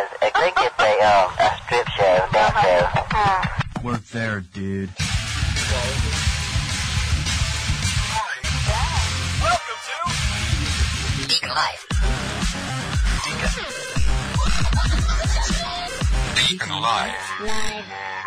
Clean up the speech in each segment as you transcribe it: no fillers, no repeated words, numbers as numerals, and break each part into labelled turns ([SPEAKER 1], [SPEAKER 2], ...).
[SPEAKER 1] I think it's a strip show, dance show.
[SPEAKER 2] We're there, dude.
[SPEAKER 3] Welcome to
[SPEAKER 1] Deacon Live.
[SPEAKER 3] Deacon Live.
[SPEAKER 1] Live.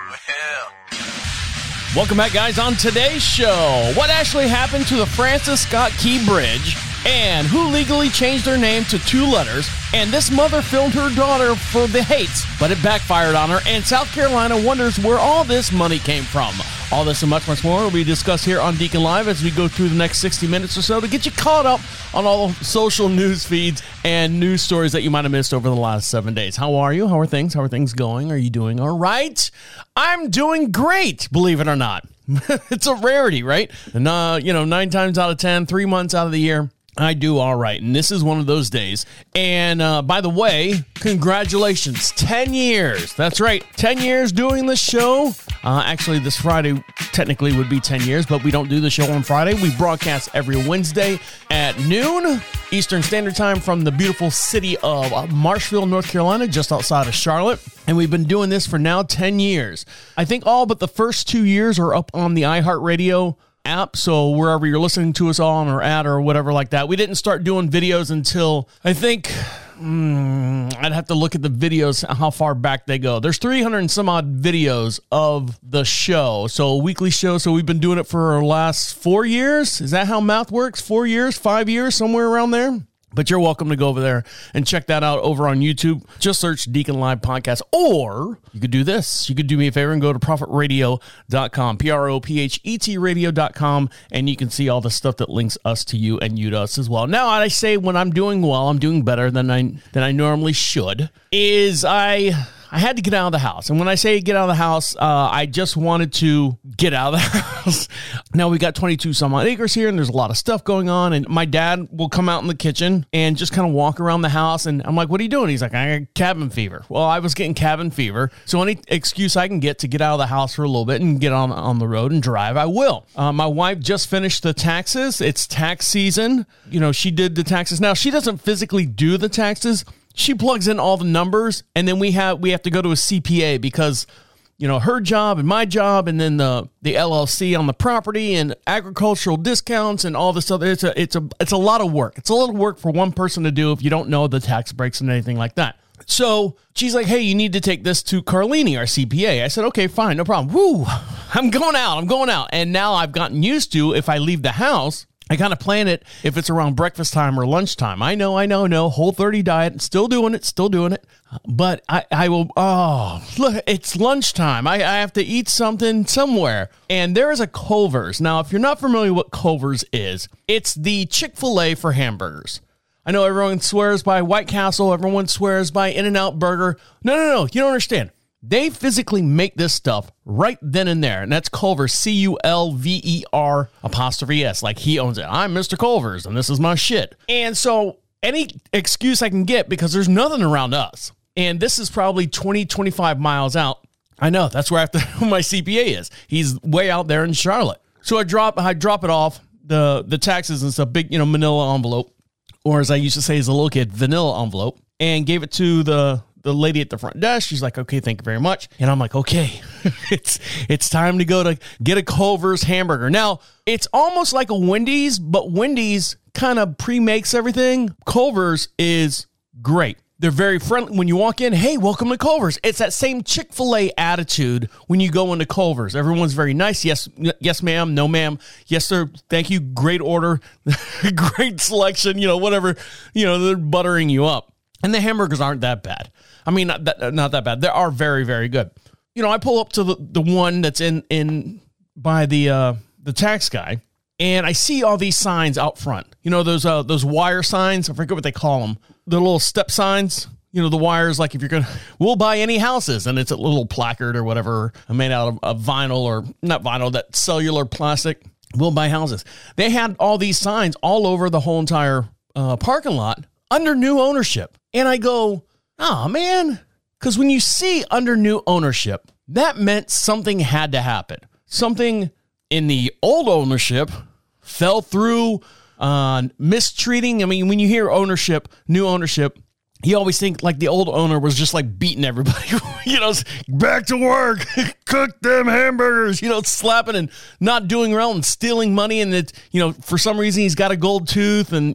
[SPEAKER 4] Welcome back, guys. On today's show, what actually happened to the Francis Scott Key Bridge, and who legally changed their name to 2 letters, and this mother filmed her daughter for the hates, but it backfired on her, and South Carolina wonders where all this money came from. All this and much, much more will be discussed here on Deacon Live as we go through the next 60 minutes or so to get you caught up on all the social news feeds and news stories that you might have missed over the last 7 days. How are you? How are things? How are things going? Are you doing all right? I'm doing great, believe it or not. It's a rarity, right? And, 9 times out of 10, 3 months out of the year, I do all right, and this is one of those days. And by the way, congratulations, 10 years. That's right, 10 years doing the show. Actually, this Friday technically would be 10 years, but we don't do the show on Friday. We broadcast every Wednesday at noon Eastern Standard Time from the beautiful city of Marshville, North Carolina, just outside of Charlotte. And we've been doing this for now 10 years. I think all but the first 2 years are up on the iHeartRadio app, so wherever you're listening to us on or at or whatever like that. We didn't start doing videos until I think I'd have to look at the videos, how far back they go. There's 300 and some odd videos of the show, so a weekly show. So we've been doing it for our last 4 years. Is that how math works? 4 years, 5 years, somewhere around there. But you're welcome to go over there and check that out over on YouTube. Just search Deacon Live Podcast. Or you could do this. You could do me a favor and go to ProphetRadio.com, PROPHET radio.com, and you can see all the stuff that links us to you and you to us as well. Now, I say when I'm doing well, I'm doing better than I normally should, is I had to get out of the house. And when I say get out of the house, I just wanted to get out of the house. Now, we got 22 some odd acres here, and there's a lot of stuff going on. And my dad will come out in the kitchen and just kind of walk around the house. And I'm like, what are you doing? He's like, I got cabin fever. Well, I was getting cabin fever. So any excuse I can get to get out of the house for a little bit and get on the road and drive, I will. My wife just finished the taxes. It's tax season. She did the taxes. Now, she doesn't physically do the taxes. She plugs in all the numbers, and then we have to go to a CPA because, her job and my job, and then the LLC on the property and agricultural discounts and all this other. It's a lot of work. It's a lot of work for one person to do if you don't know the tax breaks and anything like that. So she's like, hey, you need to take this to Carlini, our CPA. I said, okay, fine, no problem. Woo, I'm going out. And now I've gotten used to, if I leave the house, I kind of plan it if it's around breakfast time or lunchtime. I know, Whole30 diet, still doing it. But I will, look, it's lunchtime. I have to eat something somewhere. And there is a Culver's. Now, if you're not familiar with what Culver's is, it's the Chick-fil-A for hamburgers. I know everyone swears by White Castle. Everyone swears by In-N-Out Burger. No. You don't understand. They physically make this stuff right then and there. And that's Culver's, CULVER''S, like he owns it. I'm Mr. Culver's, and this is my shit. And so any excuse I can get, because there's nothing around us. And this is probably 20, 25 miles out. I know, that's where my CPA is. He's way out there in Charlotte. So I drop it off, the taxes and stuff, big, manila envelope. Or as I used to say as a little kid, vanilla envelope. And gave it to the lady at the front desk. She's like, okay, thank you very much. And I'm like, okay, it's time to go to get a Culver's hamburger. Now, it's almost like a Wendy's, but Wendy's kind of pre-makes everything. Culver's is great. They're very friendly. When you walk in, hey, welcome to Culver's. It's that same Chick-fil-A attitude when you go into Culver's. Everyone's very nice. Yes, ma'am. No, ma'am. Yes, sir. Thank you. Great order. Great selection. Whatever. They're buttering you up. And the hamburgers aren't that bad. I mean, not that bad. They are very, very good. I pull up to the one that's in by the tax guy, and I see all these signs out front. Those wire signs. I forget what they call them. The little step signs. The wires, like if we'll buy any houses, and it's a little placard or whatever made out of vinyl, or not vinyl, that cellular plastic. We'll buy houses. They had all these signs all over the whole entire parking lot under new ownership. And I go, oh, man, because when you see under new ownership, that meant something had to happen. Something in the old ownership fell through, mistreating. I mean, when you hear ownership, new ownership, he always think like the old owner was just like beating everybody, back to work, cook them hamburgers, slapping and not doing well and stealing money. And that, for some reason he's got a gold tooth and,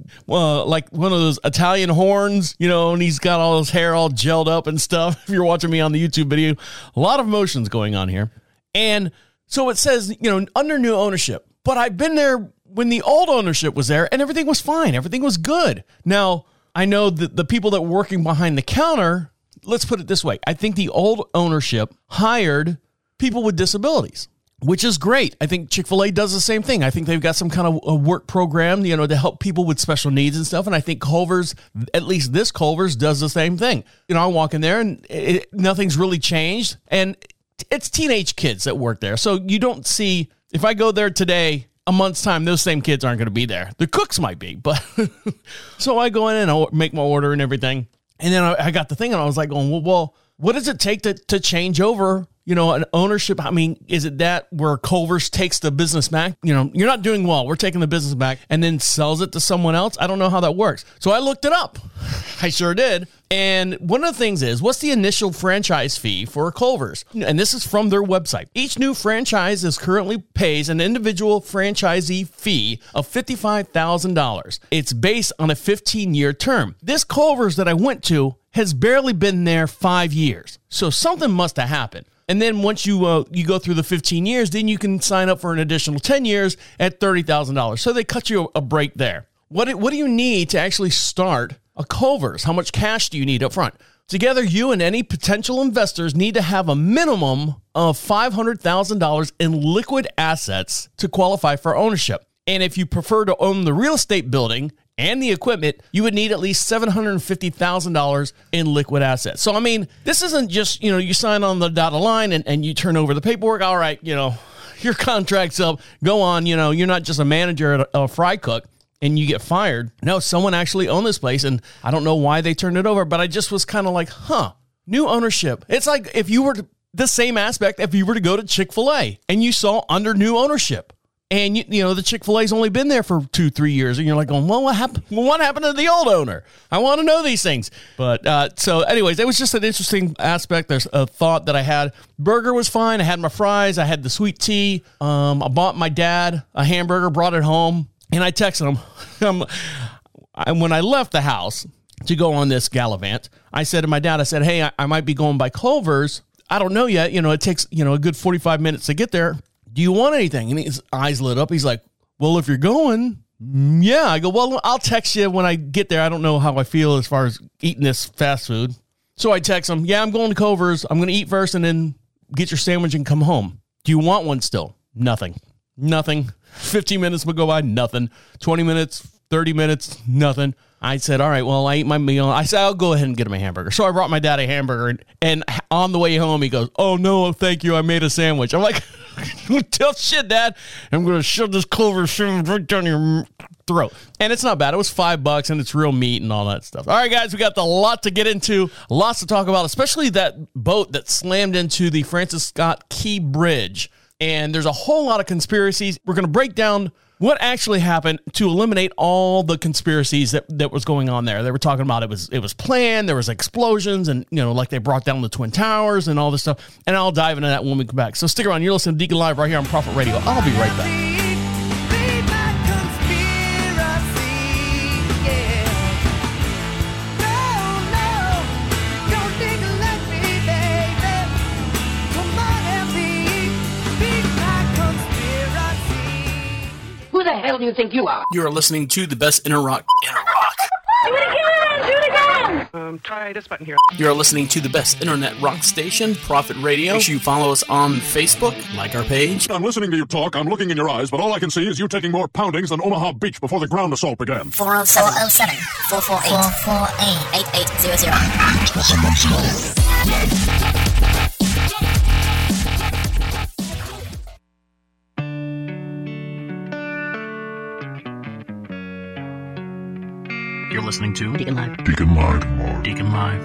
[SPEAKER 4] like one of those Italian horns, and he's got all his hair all gelled up and stuff. If you're watching me on the YouTube video, a lot of emotions going on here. And so it says, under new ownership, but I've been there when the old ownership was there and everything was fine. Everything was good. Now, I know that the people that were working behind the counter, let's put it this way. I think the old ownership hired people with disabilities, which is great. I think Chick-fil-A does the same thing. I think they've got some kind of a work program, to help people with special needs and stuff. And I think Culver's, at least this Culver's, does the same thing. I walk in there and nothing's really changed. And it's teenage kids that work there. So you don't see, if I go there today, a month's time, those same kids aren't going to be there. The cooks might be, but so I go in and I make my order and everything. And then I got the thing and I was like going, well, what does it take to change over, an ownership? I mean, is it that where Culver's takes the business back? You're not doing well. We're taking the business back and then sells it to someone else. I don't know how that works. So I looked it up. I sure did. And one of the things is, what's the initial franchise fee for Culver's? And this is from their website. Each new franchise currently pays an individual franchisee fee of $55,000. It's based on a 15-year term. This Culver's that I went to has barely been there 5 years. So something must have happened. And then once you go through the 15 years, then you can sign up for an additional 10 years at $30,000. So they cut you a break there. What do you need to actually start a Culver's? How much cash do you need up front? Together, you and any potential investors need to have a minimum of $500,000 in liquid assets to qualify for ownership. And if you prefer to own the real estate building and the equipment, you would need at least $750,000 in liquid assets. So, I mean, this isn't just, you sign on the dotted line and you turn over the paperwork. All right, your contract's up. Go on. You're not just a manager at a fry cook and you get fired. No, someone actually owned this place, and I don't know why they turned it over, but I just was kind of like, new ownership. It's like if you were the same aspect if you were to go to Chick-fil-A and you saw under new ownership. And, the Chick-fil-A's only been there for 2-3 years. And you're like, well, what happened? Well, what happened to the old owner? I want to know these things. But so anyways, it was just an interesting aspect. There's a thought that I had. Burger was fine. I had my fries. I had the sweet tea. I bought my dad a hamburger, brought it home. And I texted him. When I left the house to go on this gallivant, I said to my dad, hey, I might be going by Culver's. I don't know yet. It takes, a good 45 minutes to get there. Do you want anything? And his eyes lit up. He's like, well, if you're going, yeah. I go, well, I'll text you when I get there. I don't know how I feel as far as eating this fast food. So I text him, yeah, I'm going to Culver's. I'm going to eat first and then get your sandwich and come home. Do you want one still? Nothing. 15 minutes would go by, nothing. 20 minutes, 30 minutes, nothing. I said, all right, well, I ate my meal. I said, I'll go ahead and get him a hamburger. So I brought my dad a hamburger, and on the way home, he goes, oh, no, thank you. I made a sandwich. I'm like, tough shit, Dad. I'm going to shove this Culver sandwich right down your throat. And it's not bad. It was $5, and it's real meat and all that stuff. All right, guys, we got a lot to get into, lots to talk about, especially that boat that slammed into the Francis Scott Key Bridge. And there's a whole lot of conspiracies. We're going to break down what actually happened to eliminate all the conspiracies that was going on there. They were talking about it was planned, there was explosions, and like they brought down the Twin Towers and all this stuff. And I'll dive into that when we come back. So stick around. You're listening to Deacon Live right here on Prophet Radio. I'll be right back.
[SPEAKER 5] Who the hell do you think you are?
[SPEAKER 4] You are listening to the best inner rock.
[SPEAKER 5] Do it again!
[SPEAKER 6] Try this button here.
[SPEAKER 4] You're listening to the best internet rock station, Prophet Radio. Make sure you follow us on Facebook, like our page.
[SPEAKER 7] I'm listening to you talk, I'm looking in your eyes, but all I can see is you taking more poundings than Omaha Beach before the ground assault began.
[SPEAKER 1] 407 448 8800.
[SPEAKER 2] You're listening to
[SPEAKER 1] Deacon Live.
[SPEAKER 7] Deacon Live.
[SPEAKER 2] Deacon Live.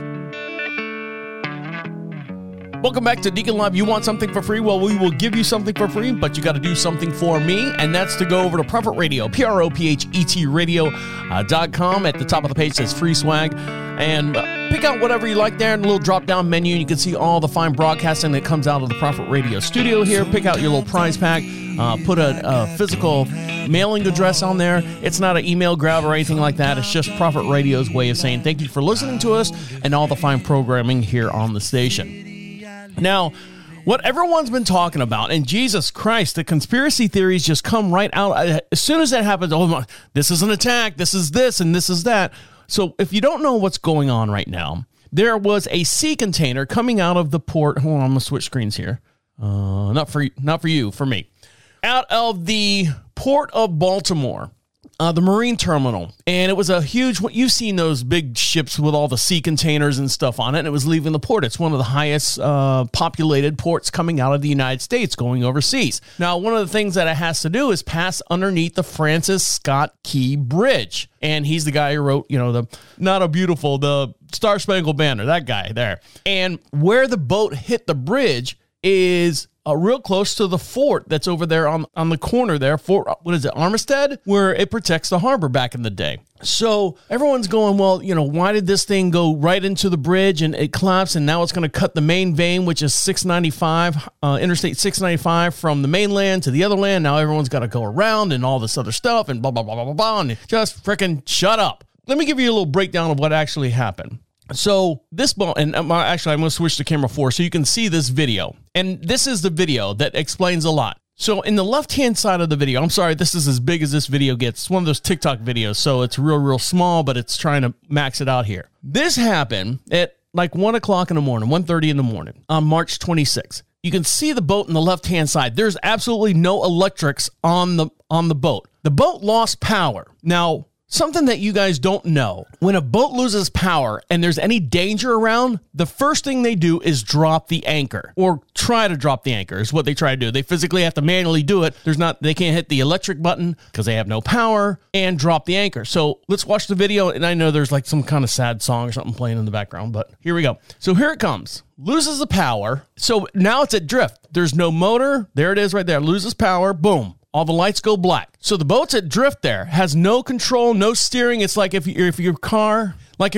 [SPEAKER 4] Welcome back to Deacon Live. You want something for free? Well, we will give you something for free, but you got to do something for me, and that's to go over to Prophet Radio, PROPHET Radio.com. At the top of the page says free swag. and pick out whatever you like there in the little drop-down menu. You can see all the fine broadcasting that comes out of the Prophet Radio studio here. Pick out your little prize pack. Put a physical mailing address on there. It's not an email grab or anything like that. It's just Prophet Radio's way of saying thank you for listening to us and all the fine programming here on the station. Now, what everyone's been talking about, and Jesus Christ, the conspiracy theories just come right out. As soon as that happens, oh my, this is an attack, this is this, and this is that. So if you don't know what's going on right now, there was a sea container coming out of the port. Hold on, I'm going to switch screens here. Not for you, for me. Out of the port of Baltimore, the marine terminal, and it was a huge, you've seen those big ships with all the sea containers and stuff on it, and it was leaving the port. It's one of the highest populated ports coming out of the United States going overseas. Now, one of the things that it has to do is pass underneath the Francis Scott Key Bridge, and he's the guy who wrote, the Star Spangled Banner, that guy there. And where the boat hit the bridge is real close to the fort that's over there on the corner there, Fort, Armistead, where it protects the harbor back in the day. So everyone's going, well, why did this thing go right into the bridge and it collapsed, and now it's going to cut the main vein, which is 695, Interstate 695 from the mainland to the other land. Now everyone's got to go around and all this other stuff and blah, blah, blah, blah, blah, blah, and just freaking shut up. Let me give you a little breakdown of what actually happened. So this boat, and actually I'm going to switch to camera 4 so you can see this video. And this is the video that explains a lot. So in the left-hand side of the video, I'm sorry, this is as big as this video gets. It's one of those TikTok videos, so it's real small, but it's trying to max it out here. This happened at like 1 o'clock in the morning, 1:30 in the morning on March 26th. You can see the boat on the left-hand side. There's absolutely no electrics on the boat. The boat lost power. Now, something that you guys don't know, when a boat loses power and there's any danger around, the first thing they do is drop the anchor, or try to drop the anchor is what they try to do. They physically have to manually do it. They can't hit the electric button because they have no power, and drop the anchor. So let's watch the video. And I know there's like some kind of sad song or something playing in the background, but here we go. So here it comes. Loses the power. So now it's at drift. There's no motor. There it is right there. Loses power. Boom. All the lights go black. So the boat's at drift there, has no control, no steering. It's like if your car,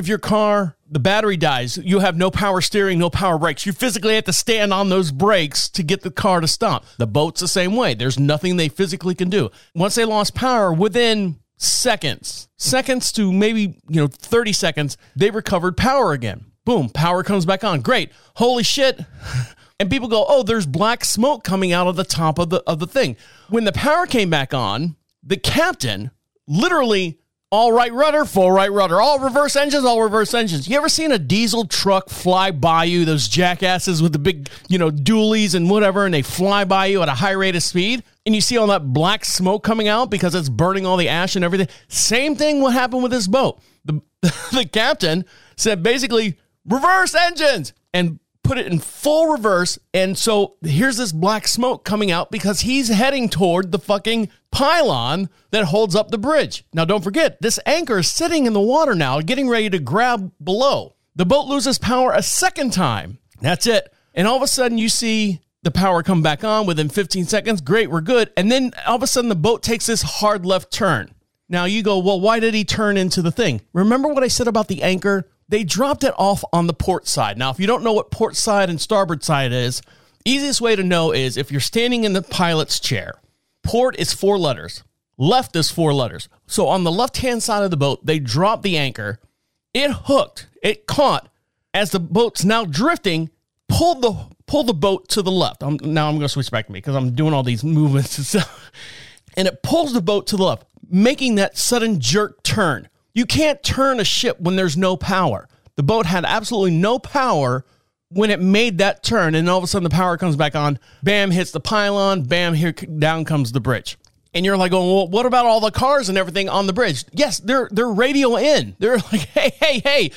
[SPEAKER 4] the battery dies, you have no power steering, no power brakes. You physically have to stand on those brakes to get the car to stop. The boat's the same way. There's nothing they physically can do. Once they lost power, within seconds to maybe 30 seconds, they recovered power again. Boom, power comes back on. Great. Holy shit. And people go, oh, there's black smoke coming out of the top of the thing. When the power came back on, the captain literally, all right rudder, full right rudder, all reverse engines. You ever seen a diesel truck fly by you, those jackasses with the big, dualies and whatever, and they fly by you at a high rate of speed? And you see all that black smoke coming out because it's burning all the ash and everything. Same thing what happened with this boat. The captain said basically, reverse engines, and put it in full reverse. And so here's this black smoke coming out because he's heading toward the fucking pylon that holds up the bridge. Now, don't forget, this anchor is sitting in the water now, getting ready to grab below. The boat loses power a second time. That's it. And all of a sudden you see the power come back on within 15 seconds. Great, we're good. And then all of a sudden the boat takes this hard left turn. Now you go, well, why did he turn into the thing? Remember what I said about the anchor? They dropped it off on the port side. Now, if you don't know what port side and starboard side is, easiest way to know is if you're standing in the pilot's chair, port is 4 letters, left is 4 letters. So on the left-hand side of the boat, they dropped the anchor. It hooked, it caught. As the boat's now drifting, pulled the boat to the left. Now I'm going to switch back to me because I'm doing all these movements and stuff. And it pulls the boat to the left, making that sudden jerk turn. You can't turn a ship when there's no power. The boat had absolutely no power when it made that turn, and all of a sudden the power comes back on. Bam, hits the pylon. Bam, here down comes the bridge. And you're like, well, what about all the cars and everything on the bridge? Yes, they're radio in. They're like, hey,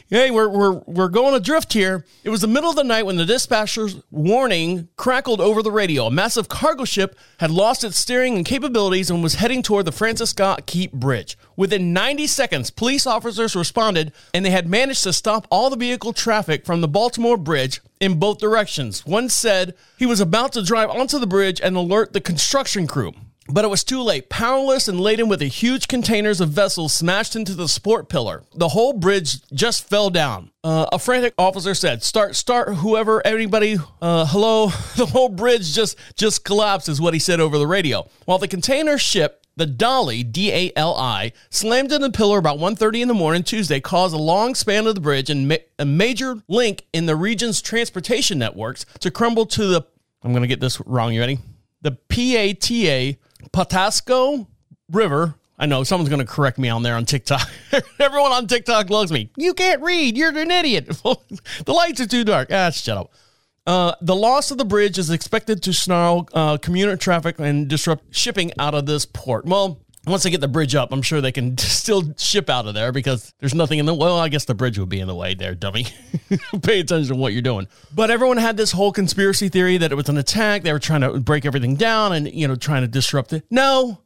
[SPEAKER 4] we're going adrift here. It was the middle of the night when the dispatcher's warning crackled over the radio. A massive cargo ship had lost its steering and capabilities and was heading toward the Francis Scott Key Bridge. Within 90 seconds, police officers responded, and they had managed to stop all the vehicle traffic from the Baltimore Bridge in both directions. One said he was about to drive onto the bridge and alert the construction crew. But it was too late. Powerless and laden with a huge containers of vessels smashed into the support pillar. The whole bridge just fell down. A frantic officer said, start, whoever, anybody, hello. The whole bridge just collapsed is what he said over the radio. While the container ship, the Dali, D-A-L-I, slammed into the pillar about 1:30 in the morning Tuesday, caused a long span of the bridge and a major link in the region's transportation networks to crumble to the, I'm going to get this wrong, you ready? The P-A-T-A, Patasco River. I know, someone's going to correct me on there on TikTok. Everyone on TikTok loves me. You can't read. You're an idiot. The lights are too dark. Shut up. The loss of the bridge is expected to snarl commuter traffic and disrupt shipping out of this port. Well, once they get the bridge up, I'm sure they can still ship out of there because there's nothing in the way. Well, I guess the bridge would be in the way there, dummy. Pay attention to what you're doing. But everyone had this whole conspiracy theory that it was an attack. They were trying to break everything down and, trying to disrupt it. No.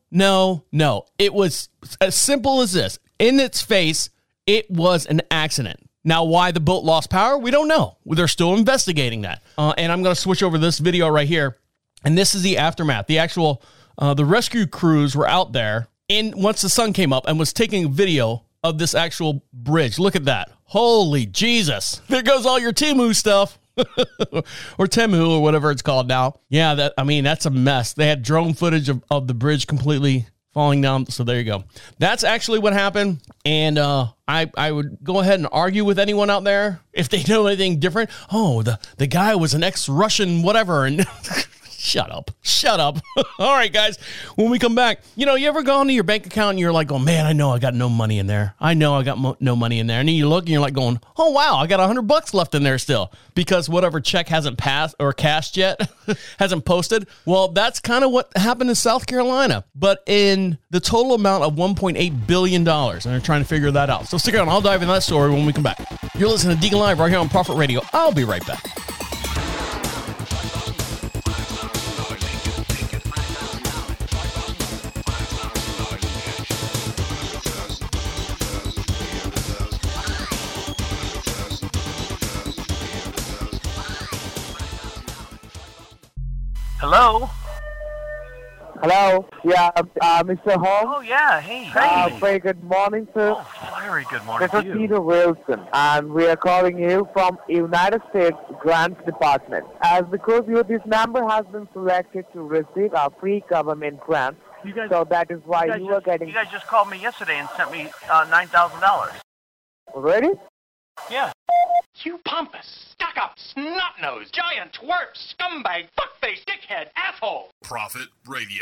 [SPEAKER 4] It was as simple as this. In its face, it was an accident. Now, why the boat lost power, we don't know. They're still investigating that. And I'm going to switch over this video right here. And this is the aftermath. The actual, the rescue crews were out there once the sun came up and was taking a video of this actual bridge. Look at that. Holy Jesus. There goes all your Temu stuff. Or Temu or whatever it's called now. Yeah, that's a mess. They had drone footage of the bridge completely falling down. So there you go. That's actually what happened. And I would go ahead and argue with anyone out there if they know anything different. Oh, the guy was an ex-Russian whatever. And Shut up. All right, guys. When we come back, you ever go into your bank account and you're like, oh, man, I know I got no money in there. No money in there. And then you look and you're like going, oh, wow, I got $100 left in there still because whatever check hasn't passed or cashed yet, hasn't posted. Well, that's kind of what happened in South Carolina, but in the total amount of $1.8 billion. And they're trying to figure that out. So stick around. I'll dive into that story when we come back. You're listening to Deacon Live right here on Prophet Radio. I'll be right back.
[SPEAKER 6] Hello?
[SPEAKER 8] Hello? Yeah, Mr. Holmes?
[SPEAKER 6] Oh, yeah. Hey.
[SPEAKER 8] Very good morning, sir.
[SPEAKER 6] Oh, very good morning
[SPEAKER 8] This is Peter Wilson, and we are calling you from United States Grants Department. Because this number has been selected to receive our free government grants, so that is why you are getting...
[SPEAKER 6] You guys just called me yesterday and sent me $9,000.
[SPEAKER 8] Ready?
[SPEAKER 6] Yeah.
[SPEAKER 9] You pompous, stuck-up, snot-nosed, giant twerp, scumbag, fuckface, dickhead, asshole!
[SPEAKER 7] Prophet Radio.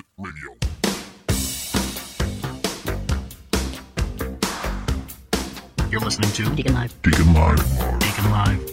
[SPEAKER 9] You're listening to
[SPEAKER 1] Deacon Live.
[SPEAKER 7] Deacon Live.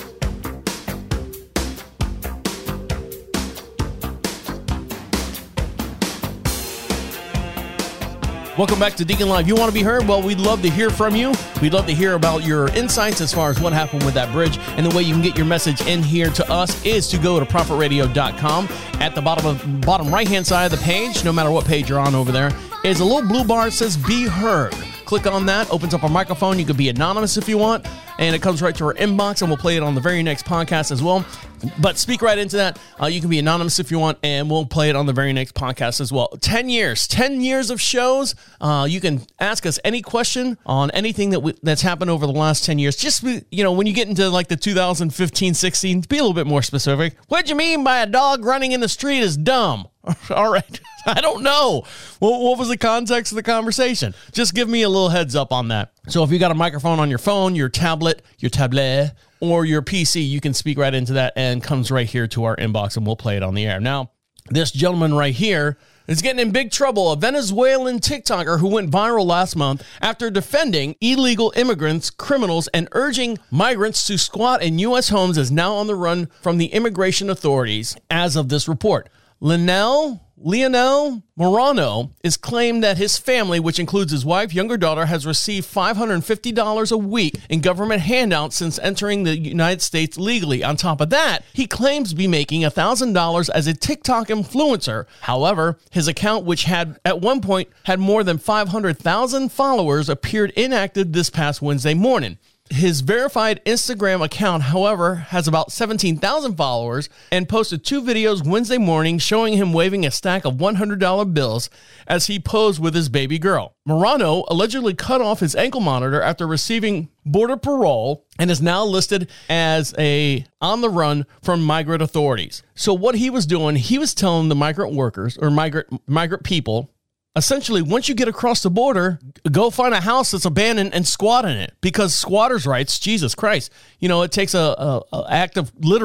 [SPEAKER 4] Welcome back to Deacon Live. You want to be heard? Well, we'd love to hear from you. We'd love to hear about your insights as far as what happened with that bridge. And the way you can get your message in here to us is to go to prophetradio.com. At the bottom right-hand side of the page, no matter what page you're on over there, is a little blue bar that says Be Heard. Click on that, opens up our microphone. You can be anonymous if you want, and it comes right to our inbox, and we'll play it on the very next podcast as well. But speak right into that. You can be anonymous if you want, and we'll play it on the very next podcast as well. 10 years of shows. You can ask us any question on anything that's happened over the last 10 years. Just, when you get into like the 2015-16, be a little bit more specific. What'd you mean by a dog running in the street is dumb? All right. I don't know. What was the context of the conversation? Just give me a little heads up on that. So if you got a microphone on your phone, your tablet, or your PC, you can speak right into that and comes right here to our inbox and we'll play it on the air. Now, this gentleman right here is getting in big trouble. A Venezuelan TikToker who went viral last month after defending illegal immigrants, criminals, and urging migrants to squat in U.S. homes is now on the run from the immigration authorities as of this report. Leonel Morano is claimed that his family, which includes his wife, younger daughter, has received $550 a week in government handouts since entering the United States legally. On top of that, he claims to be making $1,000 as a TikTok influencer. However, his account, which had at one point had more than 500,000 followers, appeared inactive this past Wednesday morning. His verified Instagram account, however, has about 17,000 followers and posted 2 videos Wednesday morning showing him waving a stack of $100 bills as he posed with his baby girl. Marano allegedly cut off his ankle monitor after receiving border parole and is now listed as on the run from migrant authorities. So what he was doing, he was telling the migrant workers or migrant people, essentially, once you get across the border, go find a house that's abandoned and squat in it, because squatters' rights, Jesus Christ, it takes a act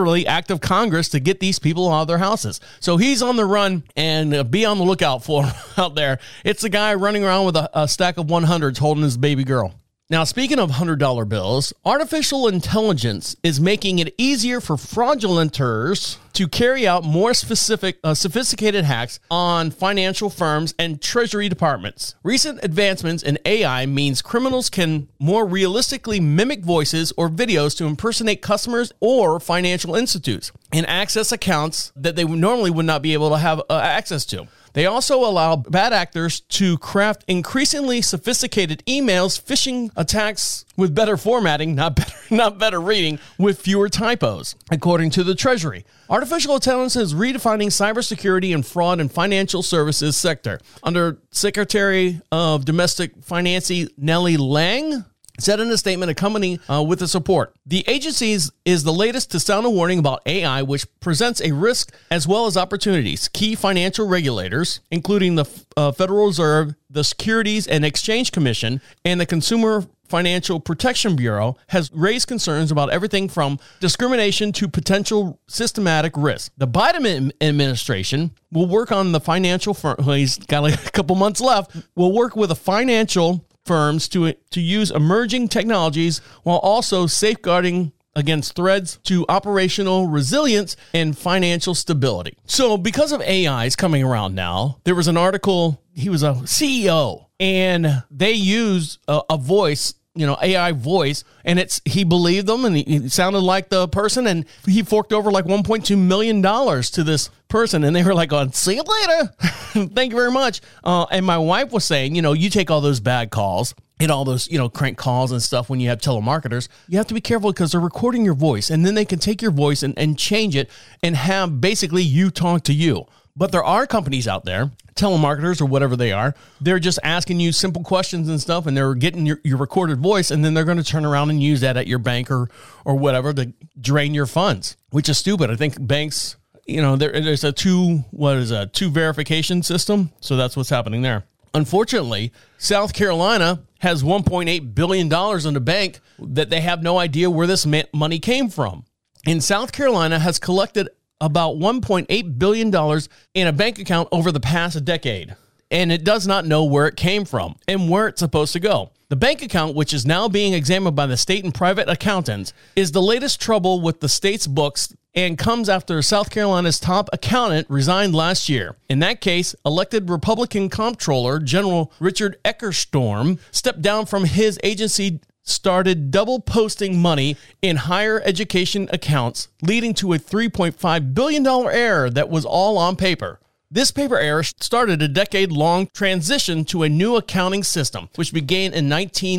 [SPEAKER 4] of Congress to get these people out of their houses. So he's on the run, and be on the lookout for him out there. It's a guy running around with a stack of 100s holding his baby girl. Now, speaking of $100 bills, artificial intelligence is making it easier for fraudulenters to carry out more sophisticated hacks on financial firms and treasury departments. Recent advancements in AI means criminals can more realistically mimic voices or videos to impersonate customers or financial institutes and access accounts that they normally would not be able to have access to. They also allow bad actors to craft increasingly sophisticated emails, phishing attacks with better formatting, not better reading, with fewer typos, according to the Treasury. Artificial intelligence is redefining cybersecurity and fraud in financial services sector. Under Secretary of Domestic Finance Nellie Lang said in a statement accompanying with the support. The agency is the latest to sound a warning about AI, which presents a risk as well as opportunities. Key financial regulators, including the Federal Reserve, the Securities and Exchange Commission, and the Consumer Financial Protection Bureau, has raised concerns about everything from discrimination to potential systematic risk. The Biden administration will work on the financial firm. He's got like a couple months left. Will work with a financial firms to use emerging technologies while also safeguarding against threats to operational resilience and financial stability. So because of AIs coming around now, there was an article, he was a CEO, and they used a voice, AI voice, and he believed them, and he sounded like the person, and he forked over like $1.2 million to this person, and they were like, see you later. Thank you very much. And my wife was saying, you take all those bad calls and all those, crank calls and stuff when you have telemarketers, you have to be careful because they're recording your voice, and then they can take your voice and change it and have basically you talk to you. But there are companies out there, telemarketers or whatever they are, they're just asking you simple questions and stuff, and they're getting your recorded voice, and then they're going to turn around and use that at your bank or whatever to drain your funds, which is stupid. I think banks, there's a two verification system, so that's what's happening there. Unfortunately, South Carolina has $1.8 billion in the bank that they have no idea where this money came from. And South Carolina has collected about $1.8 billion in a bank account over the past decade, and it does not know where it came from and where it's supposed to go. The bank account, which is now being examined by the state and private accountants, is the latest trouble with the state's books and comes after South Carolina's top accountant resigned last year. In that case, elected Republican Comptroller General Richard Eckerstorm stepped down from his agency, started double posting money in higher education accounts, leading to a $3.5 billion error that was all on paper. This paper error started a decade-long transition to a new accounting system, which began in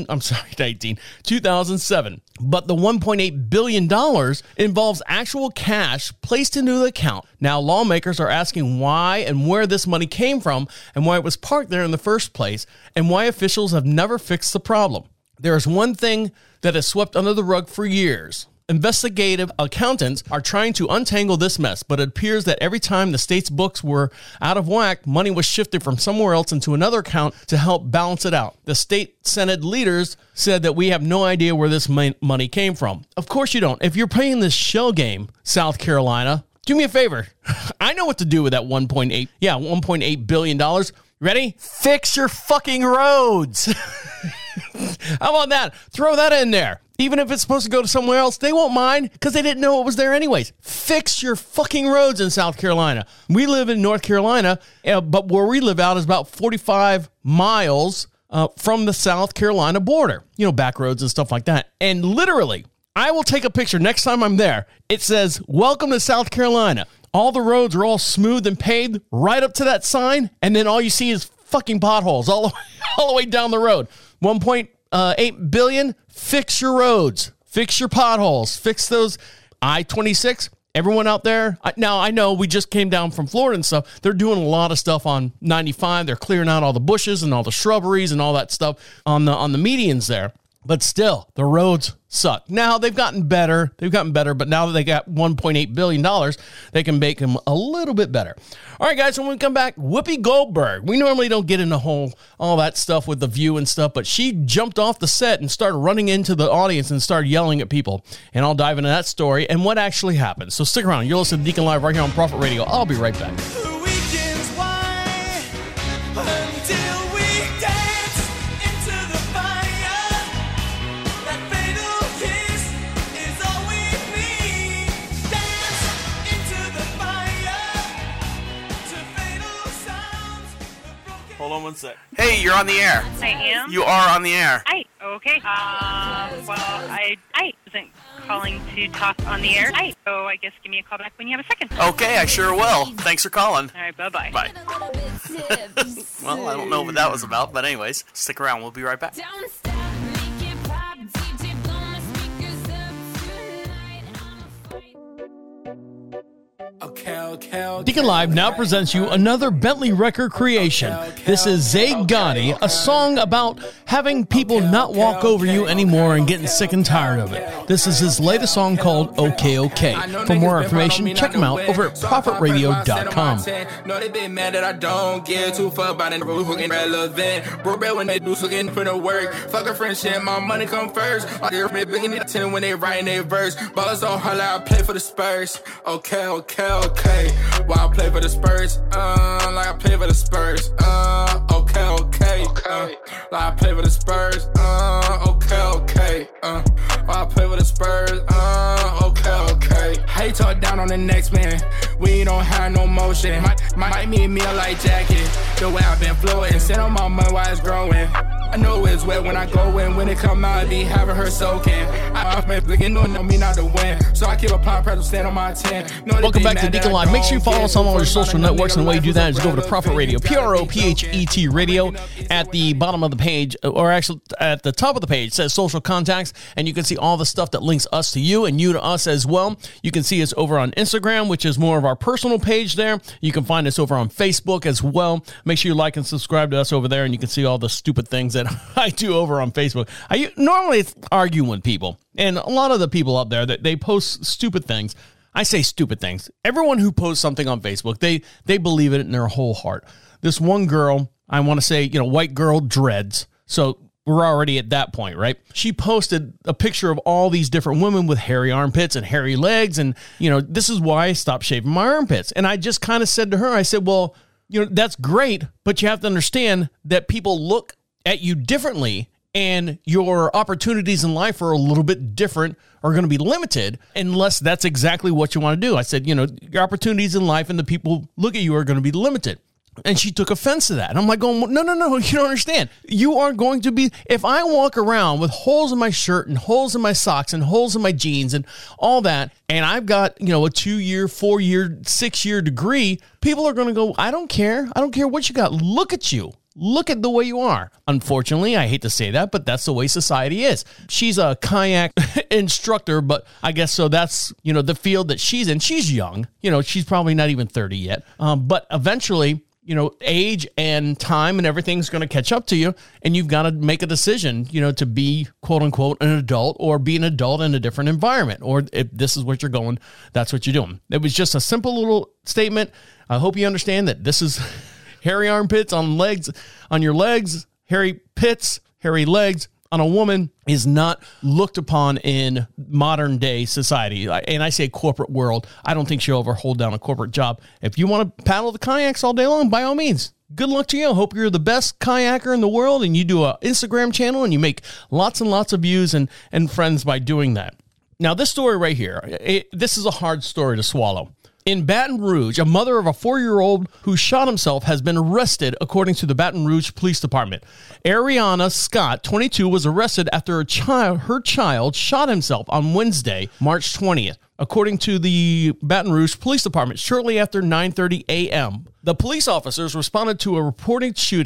[SPEAKER 4] 2007. But the $1.8 billion involves actual cash placed into the account. Now, lawmakers are asking why and where this money came from and why it was parked there in the first place and why officials have never fixed the problem. There is one thing that is swept under the rug for years. Investigative accountants are trying to untangle this mess, but it appears that every time the state's books were out of whack, money was shifted from somewhere else into another account to help balance it out. The state Senate leaders said that we have no idea where this money came from. Of course you don't. If you're playing this shell game, South Carolina, do me a favor. I know what to do with that $1.8 billion. Ready? Fix your fucking roads. How about that? Throw that in there. Even if it's supposed to go to somewhere else, they won't mind because they didn't know it was there anyways. Fix your fucking roads in South Carolina. We live in North Carolina, but where we live out is about 45 miles from the South Carolina border. Back roads and stuff like that. And literally, I will take a picture next time I'm there. It says, "Welcome to South Carolina." All the roads are all smooth and paved right up to that sign, and then all you see is fucking potholes all the way down the road. $8 billion, fix your roads, fix your potholes, fix those I-26. Everyone out there, now I know we just came down from Florida and stuff. They're doing a lot of stuff on 95. They're clearing out all the bushes and all the shrubberies and all that stuff on the medians there. But still, the roads suck. Now, they've gotten better, but now that they got $1.8 billion, they can make them a little bit better. All right, guys, when we come back, Whoopi Goldberg. We normally don't get into all that stuff with The View and stuff, but she jumped off the set and started running into the audience and started yelling at people. And I'll dive into that story and what actually happened. So stick around. You're listening to Deacon Live right here on Prophet Radio. I'll be right back.
[SPEAKER 10] Hold on one sec. Hey, you're on the air.
[SPEAKER 11] I am?
[SPEAKER 10] You are on the air.
[SPEAKER 11] Hi. Okay. Well, I wasn't calling to talk on the air. Hi. So I guess give me a call back when you have a second.
[SPEAKER 10] Okay, I sure will. Thanks for calling.
[SPEAKER 11] All right, bye-bye.
[SPEAKER 10] Bye. Well, I don't know what that was about, but anyways, stick around. We'll be right back.
[SPEAKER 4] Deacon Live now presents you another Bentley record creation. This is Zay Gotti, a song about having people not walk over you anymore and getting sick and tired of it. This is his latest song called OK OK. For more information, check him out over at ProphetRadio.com.
[SPEAKER 12] No, they been mad that I don't get too fuck about the rules hooking relevant. Bro, when they do looking for the work. Fuck a friendship, my money come first. I get big in 10 when they writing their verse. Ballers don't holler, I play for the Spurs. Okay, okay, okay. Why I play for the Spurs? Like I play for the Spurs. Okay, okay. Like I play for the Spurs. Okay, okay. Why I play for the Spurs? Okay, okay. Hey, talk down on the next man. We don't have no motion. Might meet me a light jacket. The way I've been floating. Sit on my money while it's growing. I know it's wet when I go in. When it come out, I be having her soaking. I've been looking on me not to win. So I keep applying pressure, stand on my 10.
[SPEAKER 4] Welcome back to Deacon Live. Make sure you follow us on all our social networks, and the way you do that is go over to Prophet Radio, PROPHET Radio. At the bottom of the page, or actually at the top of the page, it says social contacts, and you can see all the stuff that links us to you and you to us as well. You can see us over on Instagram, which is more of our personal page there. You can find us over on Facebook as well. Make sure you like and subscribe to us over there, and you can see all the stupid things that I do over on Facebook. I normally argue with people, and a lot of the people up there that they post stupid things. I say stupid things. Everyone who posts something on Facebook, they believe it in their whole heart. This one girl, I want to say, white girl dreads. So we're already at that point, right? She posted a picture of all these different women with hairy armpits and hairy legs. And, this is why I stopped shaving my armpits. And I just kind of said to her, I said, well, that's great, but you have to understand that people look at you differently, and your opportunities in life are a little bit different, are going to be limited unless that's exactly what you want to do. I said, your opportunities in life and the people look at you are going to be limited. And she took offense to that. And I'm like, no, you don't understand. You are going to be, if I walk around with holes in my shirt and holes in my socks and holes in my jeans and all that, and I've got, a 2-year, 4-year, 6-year degree, people are going to go, I don't care. I don't care what you got. Look at you. Look at the way you are. Unfortunately, I hate to say that, but that's the way society is. She's a kayak instructor, but I guess so that's, the field that she's in. She's young. She's probably not even 30 yet. But eventually, age and time and everything's going to catch up to you, and you've got to make a decision, to be quote unquote an adult or be an adult in a different environment. Or if this is what you're going, that's what you're doing. It was just a simple little statement. I hope you understand that this is hairy armpits on your legs, hairy pits, hairy legs on a woman is not looked upon in modern day society. And I say corporate world. I don't think she'll ever hold down a corporate job. If you want to paddle the kayaks all day long, by all means, good luck to you. I hope you're the best kayaker in the world and you do an Instagram channel and you make lots and lots of views and friends by doing that. Now, this story right here, this is a hard story to swallow. In Baton Rouge, a mother of a 4-year-old who shot himself has been arrested, according to the Baton Rouge Police Department. Ariana Scott, 22, was arrested after her child shot himself on Wednesday, March 20th, according to the Baton Rouge Police Department, shortly after 9:30 a.m. The police officers responded to a reported shooting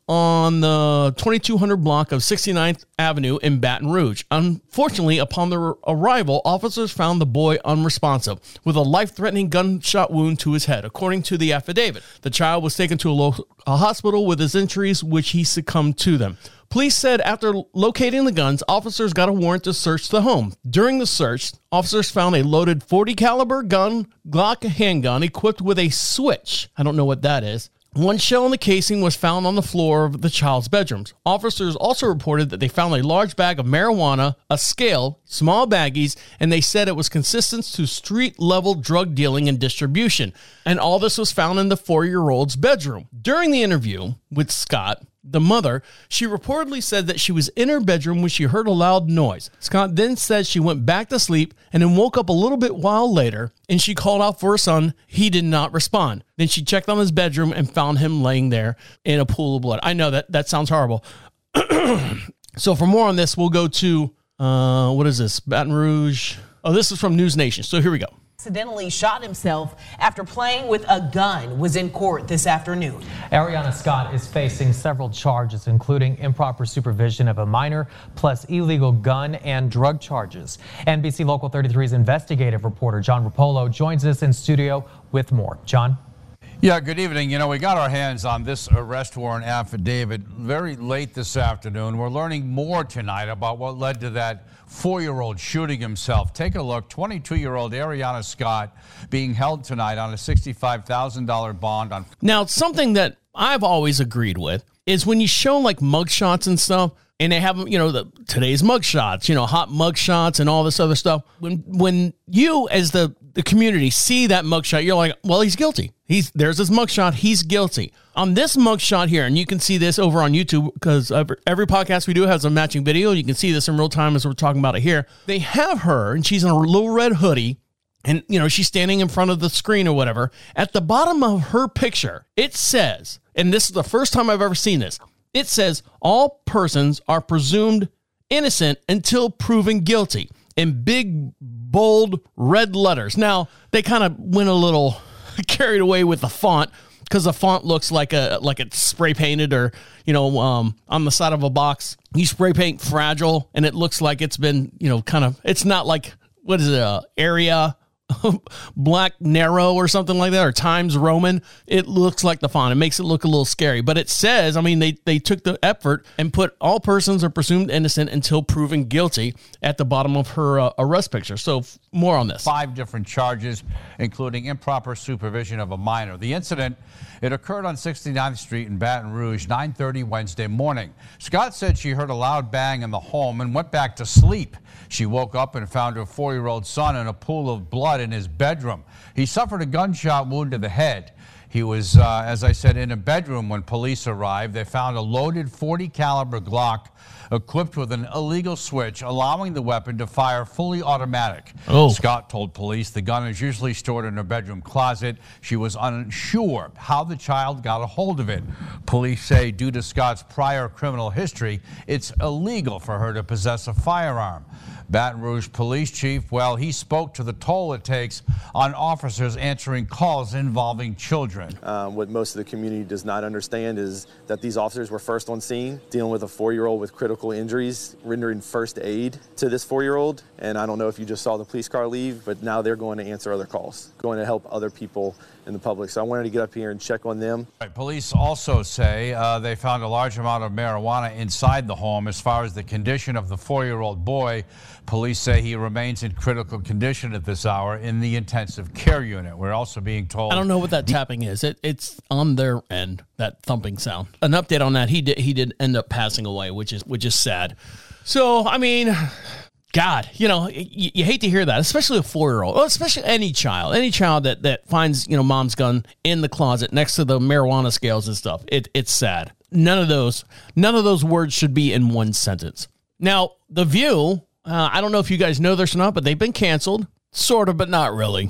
[SPEAKER 4] on the 2200 block of 69th Avenue in Baton Rouge. Unfortunately, upon their arrival, officers found the boy unresponsive with a life-threatening gunshot wound to his head. According to the affidavit, the child was taken to a hospital with his injuries, which he succumbed to them. Police said after locating the guns, officers got a warrant to search the home. During the search, officers found a loaded .40 caliber gun, Glock handgun, equipped with a switch. I don't know what that is. One shell in the casing was found on the floor of the child's bedrooms. Officers also reported that they found a large bag of marijuana, a scale, small baggies, and they said it was consistent to street-level drug dealing and distribution. And all this was found in the 4-year-old's bedroom. During the interview with Scott, the mother, she reportedly said that she was in her bedroom when she heard a loud noise. Scott then said she went back to sleep and then woke up a little bit while later, and she called out for her son. He did not respond. Then she checked on his bedroom and found him laying there in a pool of blood. I know that sounds horrible. So for more on this, we'll go to, what is this? Baton Rouge. Oh, this is from News Nation. So here we go.
[SPEAKER 13] Accidentally shot himself after playing with a gun was in court this afternoon.
[SPEAKER 14] Ariana Scott is facing several charges, including improper supervision of a minor, plus illegal gun and drug charges. NBC Local 33's investigative reporter John Rapolo joins us in studio with more. John?
[SPEAKER 15] Yeah, good evening. You know, we got our hands on this arrest warrant affidavit very late this afternoon. We're learning more tonight about what led to that 4-year-old shooting himself. Take a look. 22-year-old Ariana Scott being held tonight on a $65,000 bond.
[SPEAKER 4] Now, something that I've always agreed with is when you show like mugshots and stuff, and they have, you know, today's mugshots, you know, hot mugshots and all this other stuff. When you, as the community, see that mugshot, you're like, well, he's guilty. There's his mugshot. He's guilty. On this mugshot here, and you can see this over on YouTube because every podcast we do has a matching video. You can see this in real time as we're talking about it here. They have her, and she's in a little red hoodie, and, you know, she's standing in front of the screen or whatever. At the bottom of her picture, it says, and this is the first time I've ever seen this, it says, all persons are presumed innocent until proven guilty, in big, bold, red letters. Now, they kind of went a little carried away with the font because the font looks like it's spray painted, or, you know, on the side of a box, you spray paint fragile, and it looks like it's been, you know, kind of, it's not like, what is it, area black narrow or something like that, or Times Roman. It looks like the font. It makes it look a little scary, but it says, I mean, they took the effort and put all persons are presumed innocent until proven guilty at the bottom of her arrest picture. So more on this.
[SPEAKER 15] 5 different charges, including improper supervision of a minor. The incident, it occurred on 69th Street in Baton Rouge, 9:30 Wednesday morning. Scott said she heard a loud bang in the home and went back to sleep. She woke up and found her 4-year-old son in a pool of blood in his bedroom. He suffered a gunshot wound to the head. He was, as I said, in a bedroom when police arrived. They found a loaded .40 caliber Glock equipped with an illegal switch, allowing the weapon to fire fully automatic.
[SPEAKER 4] Oh.
[SPEAKER 15] Scott told police the gun is usually stored in her bedroom closet. She was unsure how the child got a hold of it. Police say due to Scott's prior criminal history, it's illegal for her to possess a firearm. Baton Rouge Police Chief, well, he spoke to the toll it takes on officers answering calls involving children.
[SPEAKER 16] What most of the community does not understand is that these officers were first on scene dealing with a 4-year-old with critical injuries, rendering first aid to this 4-year-old. And I don't know if you just saw the police car leave, but now they're going to answer other calls, going to help other people in the public. So I wanted to get up here and check on them.
[SPEAKER 15] Right, police also say they found a large amount of marijuana inside the home. As far as the condition of the 4-year-old boy, police say he remains in critical condition at this hour in the intensive care unit. We're also being told...
[SPEAKER 4] I don't know what that tapping is. It's on their end, that thumping sound. An update on that, he did end up passing away, which is sad. So, I mean... God, you know, you hate to hear that, especially a 4-year-old, or especially any child that finds, you know, mom's gun in the closet next to the marijuana scales and stuff. It's sad. None of those words should be in one sentence. Now, The View, I don't know if you guys know this or not, but they've been canceled, sort of, but not really.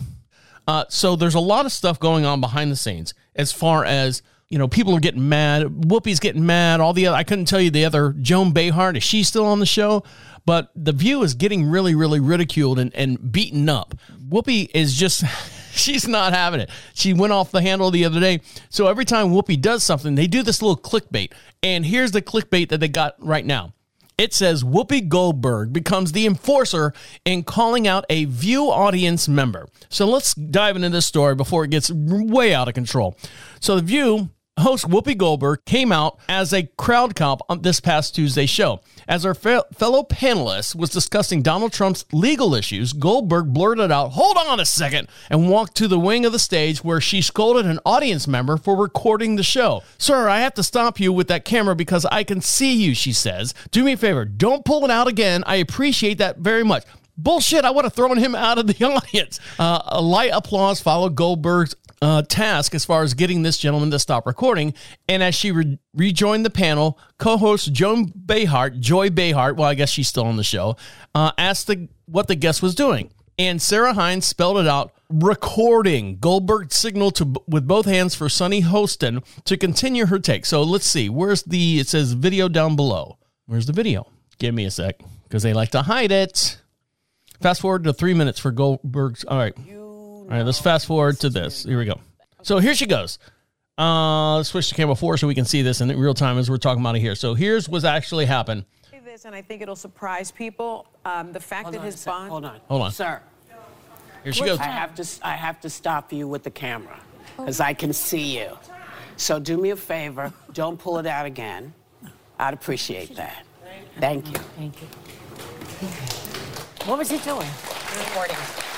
[SPEAKER 4] So there's a lot of stuff going on behind the scenes as far as, you know, people are getting mad. Whoopi's getting mad. All the other, I couldn't tell you the other. Joan Behar, is she still on the show? But The View is getting really, really ridiculed and beaten up. Whoopi is just, She's not having it. She went off the handle the other day. So every time Whoopi does something, they do this little clickbait. And here's the clickbait that they got right now. It says Whoopi Goldberg becomes the enforcer in calling out a View audience member. So let's dive into this story before it gets way out of control. So the View host Whoopi Goldberg came out as a crowd cop on this past Tuesday show. As her fellow panelist was discussing Donald Trump's legal issues, Goldberg blurted out, "Hold on a second," and walked to the wing of the stage where she scolded an audience member for recording the show. "Sir, I have to stop you with that camera because I can see you," she says. "Do me a favor, don't pull it out again. I appreciate that very much." Bullshit, I would have thrown him out of the audience. A light applause followed Goldberg's task as far as getting this gentleman to stop recording. And as she rejoined the panel, co-host Joy Behar, well, I guess she's still on the show, asked what the guest was doing. And Sarah Hines spelled it out, recording. Goldberg signaled with both hands for Sunny Hostin to continue her take. So let's see. It says video down below. Where's the video? Give me a sec, because they like to hide it. Fast forward to 3 minutes for Goldberg's. All right, let's fast forward to this. Here we go. So here she goes. Let's switch to camera 4 so we can see this in real time as we're talking about it here. So here's what's actually happened.
[SPEAKER 17] And I think it'll surprise people. The fact that his bond.
[SPEAKER 4] Hold on.
[SPEAKER 18] Sir.
[SPEAKER 4] Here she goes.
[SPEAKER 18] I have to stop you with the camera because I can see you. So do me a favor. Don't pull it out again. I'd appreciate that. Thank you.
[SPEAKER 17] Thank you. What was he doing?
[SPEAKER 1] Recording.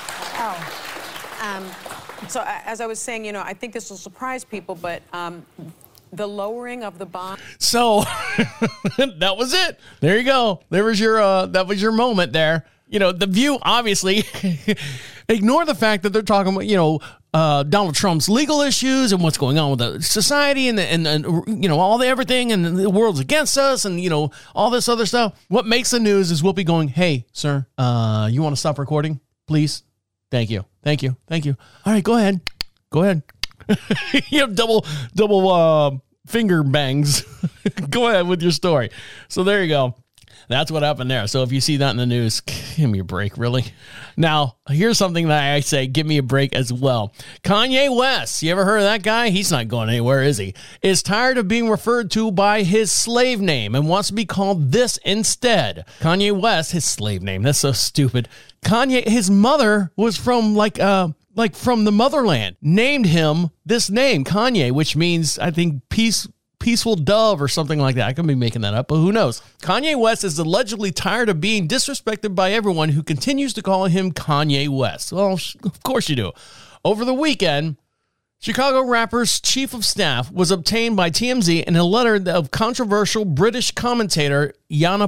[SPEAKER 17] So as I was saying, I think this will surprise people, but the lowering of the bond.
[SPEAKER 4] So that was it. There you go. That was your moment there. The View obviously ignore the fact that they're talking about, Donald Trump's legal issues and what's going on with the society and all the everything and the world's against us and, all this other stuff. What makes the news is Whoopi going, "Hey, sir, you want to stop recording, please? Thank you. Thank you. Thank you. All right, go ahead. Go ahead." You have double finger bangs. Go ahead with your story. So there you go. That's what happened there. So if you see that in the news, give me a break, really. Now, here's something that I say, give me a break as well. Kanye West, you ever heard of that guy? He's not going anywhere, is he? Is tired of being referred to by his slave name and wants to be called this instead. Kanye West, his slave name, that's so stupid. Kanye, his mother was from from the motherland, named him this name, Kanye, which means, I think, peaceful dove or something like that. I could be making that up, but who knows? Kanye West is allegedly tired of being disrespected by everyone who continues to call him Kanye West. Well, of course you do. Over the weekend, Chicago rapper's chief of staff was obtained by TMZ in a letter of controversial British commentator Yana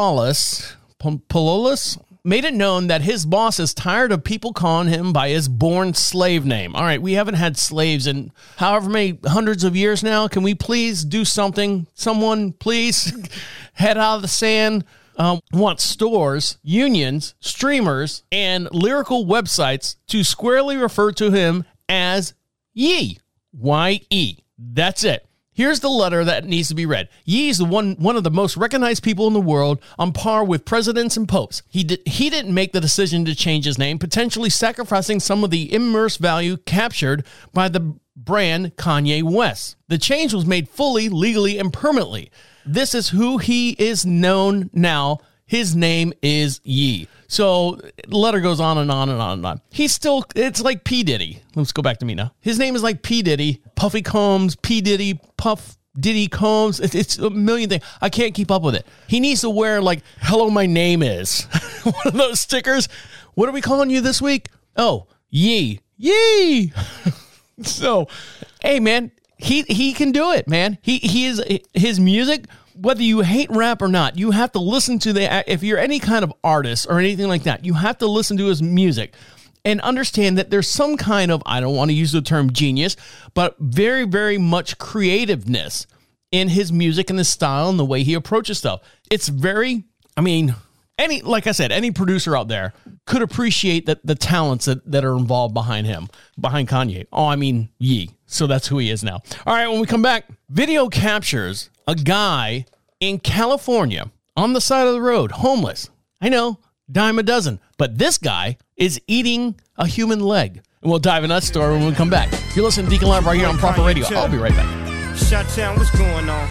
[SPEAKER 4] Palolis made it known that his boss is tired of people calling him by his born slave name. All right, we haven't had slaves in however many hundreds of years now. Can we please do something? Someone, please head out of the sand. Want stores, unions, streamers, and lyrical websites to squarely refer to him as Ye. Y-E. That's it. Here's the letter that needs to be read. Ye is one of the most recognized people in the world, on par with presidents and popes. He didn't make the decision to change his name, potentially sacrificing some of the immense value captured by the brand Kanye West. The change was made fully, legally, and permanently. This is who he is known now. His name is Ye. So the letter goes on and on and on and on. It's like P. Diddy. Let's go back to me now. His name is like P. Diddy, Puffy Combs, P. Diddy, Puff Diddy Combs. It's a million things. I can't keep up with it. He needs to wear hello, my name is. One of those stickers. What are we calling you this week? Oh, Ye. Yee. So, hey, man, he can do it, man. He is his music. Whether you hate rap or not, you have to listen to if you're any kind of artist or anything like that, you have to listen to his music and understand that there's some kind of, I don't want to use the term genius, but very, very much creativeness in his music and his style and the way he approaches stuff. It's very, like I said, any producer out there could appreciate the talents that are involved behind Kanye. Ye. So that's who he is now. All right, when we come back, video captures a guy in California on the side of the road, homeless. I know, dime a dozen. But this guy is eating a human leg. And we'll dive in that story when we come back. You're listening to Deacon Live right here on Prophet Radio. I'll be right back.
[SPEAKER 19] Shot-town, what's going on?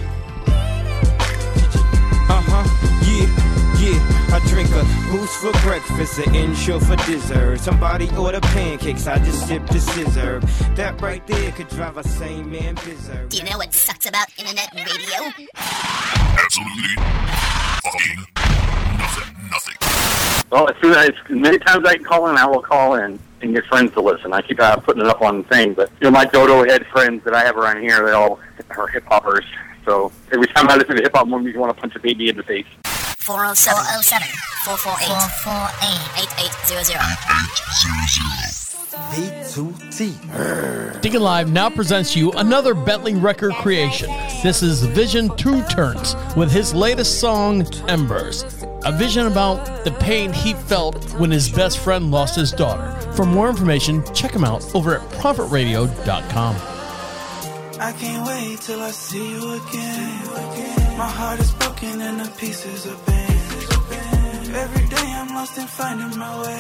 [SPEAKER 19] I drink a boost for breakfast, an insure for dessert. Somebody order pancakes, I just sip the scissor. That right there could drive a sane man berserk.
[SPEAKER 1] Do you know what sucks about internet radio?
[SPEAKER 7] Absolutely fucking nothing.
[SPEAKER 20] Well, as many times I can call in, I will call in and get friends to listen. I keep putting it up on the thing, but my Dodo head friends that I have around here, they all are hip hoppers. So every time I listen to hip hop, I want to punch a baby in the face.
[SPEAKER 1] 407 448 8800.
[SPEAKER 4] V2T. Deacon Live now presents you another Bentley record creation. This is Vision 2 Turns with his latest song, Embers. A vision about the pain he felt when his best friend lost his daughter. For more information, check him out over at prophetradio.com.
[SPEAKER 21] I can't wait till I see you again. My heart is broken and the pieces are bent. Every day I'm lost in finding my way.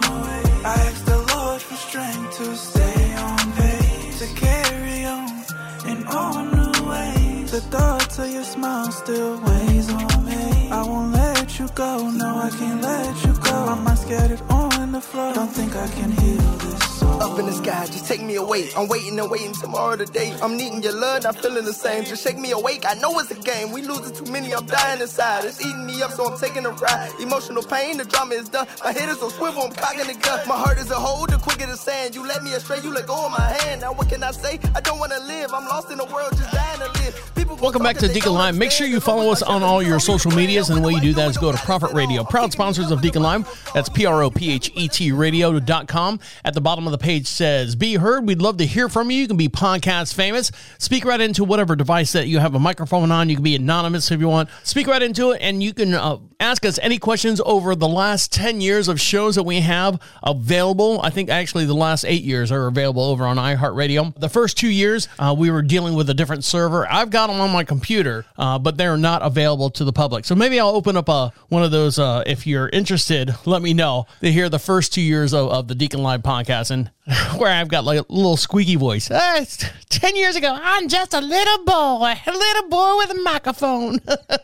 [SPEAKER 21] I ask the Lord for strength to stay on pace, to carry on in all new ways. The thoughts of your smile still weighs on me. I won't let you go, no I can't let you go. My mind scattered on the floor, don't think I can heal this soul.
[SPEAKER 22] Up in the sky, just take me away. I'm waiting and waiting tomorrow today. I'm needing your love, not feeling the same. Just shake me awake, I know it's a game. We losing too many, I'm dying inside. It's eating me up, so I'm taking a ride. Emotional pain, the drama is done. My head is on swivel, I'm cocking the gun. My heart is a hole, the quicker the sand. You let me astray, you let go of my hand. Now what can I say? I don't want to live. I'm lost in the world, just dying to live.
[SPEAKER 4] Welcome back to Deacon Live. Make sure you follow us on all your social medias, and the way you do that is go to Prophet Radio. Proud sponsors of Deacon Live. That's PROPHET radio.com. At the bottom of the page says, be heard. We'd love to hear from you. You can be podcast famous. Speak right into whatever device that you have a microphone on. You can be anonymous if you want. Speak right into it, and you can ask us any questions over the last 10 years of shows that we have available. I think actually the last 8 years are available over on iHeartRadio. The first 2 years, we were dealing with a different server. I've got them on my computer, but they're not available to the public. So maybe I'll open up one of those. If you're interested, let me know to hear the first 2 years of the Deacon Live podcast, and where I've got like a little squeaky voice. 10 years ago, I'm just a little boy with a microphone.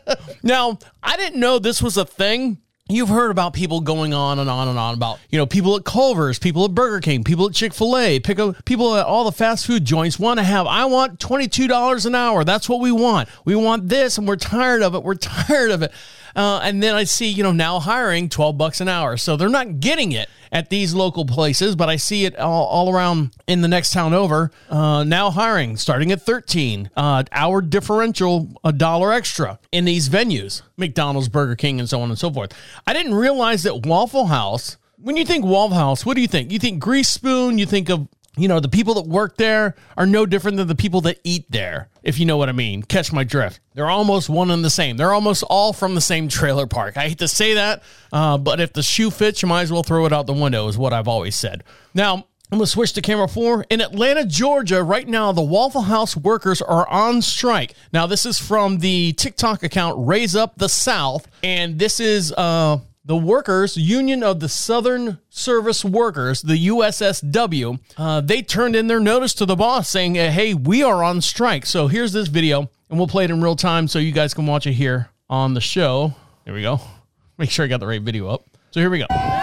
[SPEAKER 4] Now, I didn't know this was a thing. You've heard about people going on and on and on about, people at Culver's, people at Burger King, people at Chick-fil-A, people at all the fast food joints I want $22 an hour. That's what we want. We want this, and we're tired of it. And then I see, now hiring $12 an hour. So they're not getting it at these local places, but I see it all around in the next town over. Now hiring, starting at $13, hour differential, $1 extra in these venues, McDonald's, Burger King, and so on and so forth. I didn't realize that Waffle House, when you think Waffle House, what do you think? You think grease spoon, you think of the people that work there are no different than the people that eat there, if you know what I mean. Catch my drift. They're almost one and the same. They're almost all from the same trailer park. I hate to say that, but if the shoe fits, you might as well throw it out the window, is what I've always said. Now, I'm going to switch to camera 4. In Atlanta, Georgia, right now, the Waffle House workers are on strike. Now, this is from the TikTok account Raise Up the South, and this is the Workers Union of the Southern Service Workers, the USSW. They turned in their notice to the boss saying, hey, we are on strike. So here's this video, and we'll play it in real time so you guys can watch it here on the show. Here we go. Make sure I got the right video up. So here we go.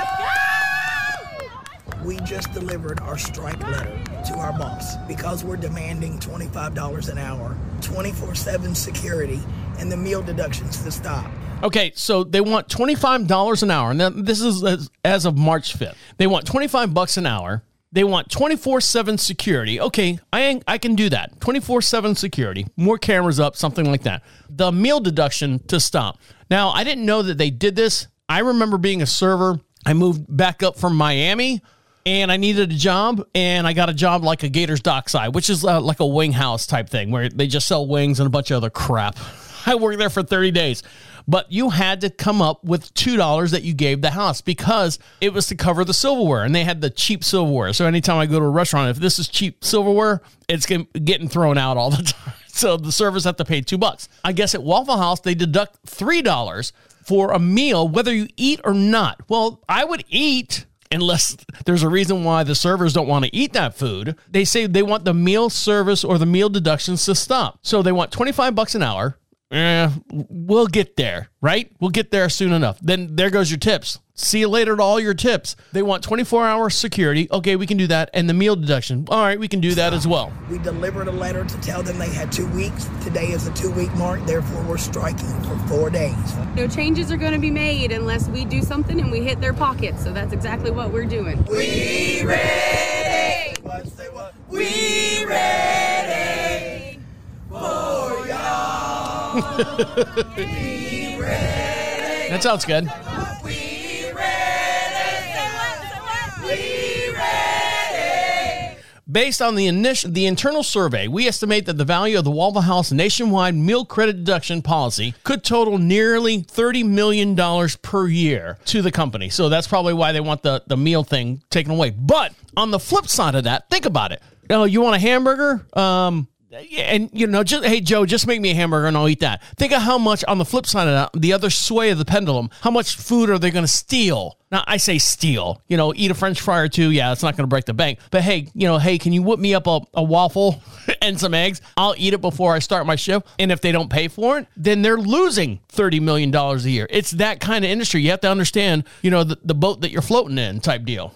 [SPEAKER 23] We just delivered our strike letter to our boss because we're demanding $25 an hour, 24/7 security, and the meal deductions to stop.
[SPEAKER 4] Okay, so they want $25 an hour. Now, this is as of March 5th. They want $25 an hour. They want 24/7 security. Okay, I can do that. 24/7 security, more cameras up, something like that. The meal deduction to stop. Now, I didn't know that they did this. I remember being a server. I moved back up from Miami, and I needed a job, and I got a job like a Gators Dockside, which is like a wing house type thing where they just sell wings and a bunch of other crap. I worked there for 30 days. But you had to come up with $2 that you gave the house because it was to cover the silverware, and they had the cheap silverware. So anytime I go to a restaurant, if this is cheap silverware, it's getting thrown out all the time. So the servers have to pay $2. I guess at Waffle House, they deduct $3 for a meal, whether you eat or not. Well, I would eat. unless there's a reason why the servers don't want to eat that food. They say they want the meal service or the meal deductions to stop. So they want $25 an hour. We'll get there, right? We'll get there soon enough. Then there goes your tips. See you later to all your tips. They want 24-hour security. Okay, we can do that. And the meal deduction. All right, we can do that as well.
[SPEAKER 23] We delivered a letter to tell them they had 2 weeks. Today is the 2-week mark. Therefore, we're striking for 4 days.
[SPEAKER 2] No changes are going to be made unless we do something and we hit their pockets. So that's exactly what we're doing.
[SPEAKER 21] We ready. We ready for y'all. We ready.
[SPEAKER 4] That sounds good.
[SPEAKER 21] We ready.
[SPEAKER 4] Based on the internal survey, we estimate that the value of the Waffle House nationwide meal credit deduction policy could total nearly $30 million per year to the company. So that's probably why they want the meal thing taken away. But on the flip side of that, think about it. Oh, you want a hamburger? And, you know, just, hey, Joe, just make me a hamburger and I'll eat that. Think of how much, on the flip side of that, the other sway of the pendulum, how much food are they going to steal? Now, I say steal. You know, eat a French fry or two. Yeah, it's not going to break the bank. But, hey, you know, hey, can you whip me up a waffle and some eggs? I'll eat it before I start my shift. And if they don't pay for it, then they're losing $30 million a year. It's that kind of industry. You have to understand, you know, the boat that you're floating in type deal.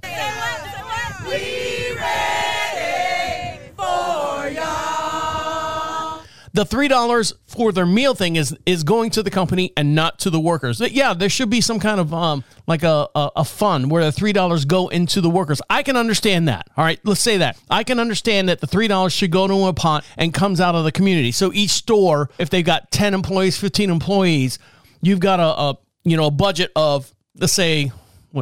[SPEAKER 4] The $3 for their meal thing is going to the company and not to the workers. Yeah, there should be some kind of like a fund where the $3 go into the workers. I can understand that. All right, let's say that. I can understand that the $3 should go to a pot and comes out of the community. So each store, if they've got 10 employees, 15 employees, you've got a budget of, let's say,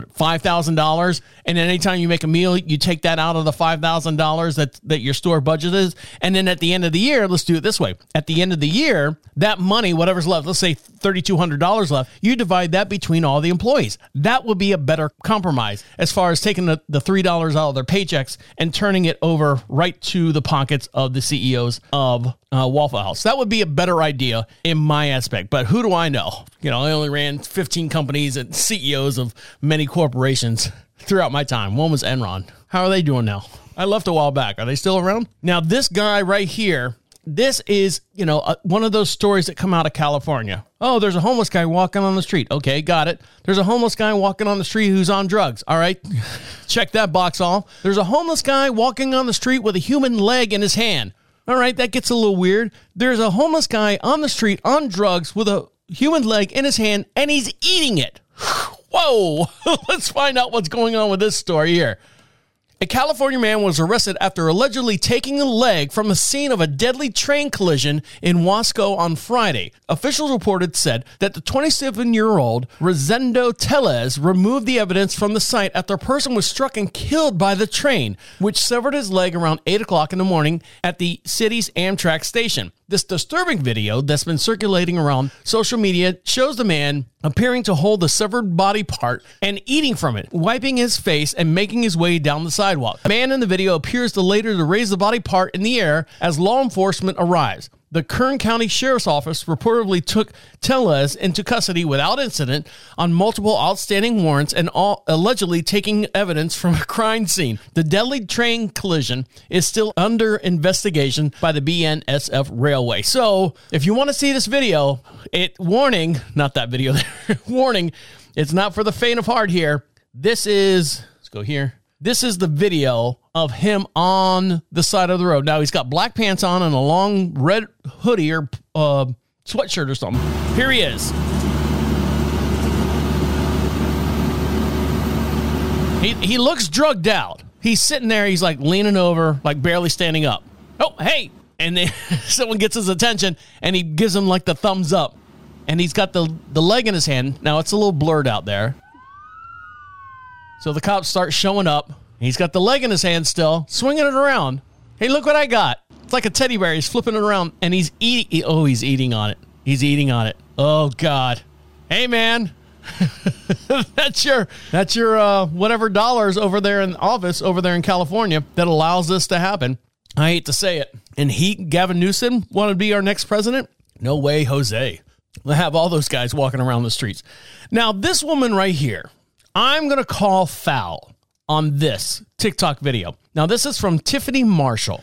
[SPEAKER 4] $5,000, and then anytime you make a meal, you take that out of the $5,000 that your store budget is, and then at the end of the year, let's do it this way. At the end of the year, that money, whatever's left, let's say $3,200 left, you divide that between all the employees. That would be a better compromise as far as taking the $3 out of their paychecks and turning it over right to the pockets of the CEOs of Waffle House. That would be a better idea in my aspect, but who do I know? You know, I only ran 15 companies and CEOs of many corporations throughout my time. One was Enron. How are they doing now? I left a while back. Are they still around? Now, this guy right here, this is, you know, one of those stories that come out of California. Oh, there's a homeless guy walking on the street. Okay, got it. There's a homeless guy walking on the street who's on drugs. All right, check that box off. There's a homeless guy walking on the street with a human leg in his hand. All right, that gets a little weird. There's a homeless guy on the street on drugs with a human leg in his hand, and he's eating it. Whoa, let's find out what's going on with this story here. A California man was arrested after allegedly taking a leg from the scene of a deadly train collision in Wasco on Friday. Officials reported said that the 27-year-old Rosendo Tellez removed the evidence from the site after a person was struck and killed by the train, which severed his leg around 8 o'clock in the morning at the city's Amtrak station. This disturbing video that's been circulating around social media shows the man appearing to hold the severed body part and eating from it, wiping his face and making his way down the sidewalk. The man in the video appears to later to raise the body part in the air as law enforcement arrives. The Kern County Sheriff's Office reportedly took Tellez into custody without incident on multiple outstanding warrants and allegedly taking evidence from a crime scene. The deadly train collision is still under investigation by the BNSF Railway. So if you want to see this video, warning, not that video there, warning, it's not for the faint of heart here. This is, let's go here. This is the video of him on the side of the road. Now, he's got black pants on and a long red hoodie or sweatshirt or something. Here he is. He looks drugged out. He's sitting there. He's like leaning over, like barely standing up. Oh, hey. And then someone gets his attention, and he gives him like the thumbs up. And he's got the leg in his hand. Now, it's a little blurred out there. So the cops start showing up. He's got the leg in his hand still, swinging it around. Hey, look what I got. It's like a teddy bear. He's flipping it around, and he's eating. Oh, he's eating on it. He's eating on it. Oh, God. Hey, man. that's your whatever dollars over there in the office over there in California that allows this to happen. I hate to say it. And Gavin Newsom want to be our next president? No way, Jose. We'll have all those guys walking around the streets. Now, this woman right here, I'm going to call foul. on this TikTok video. Now, this is from Tiffany Marshall,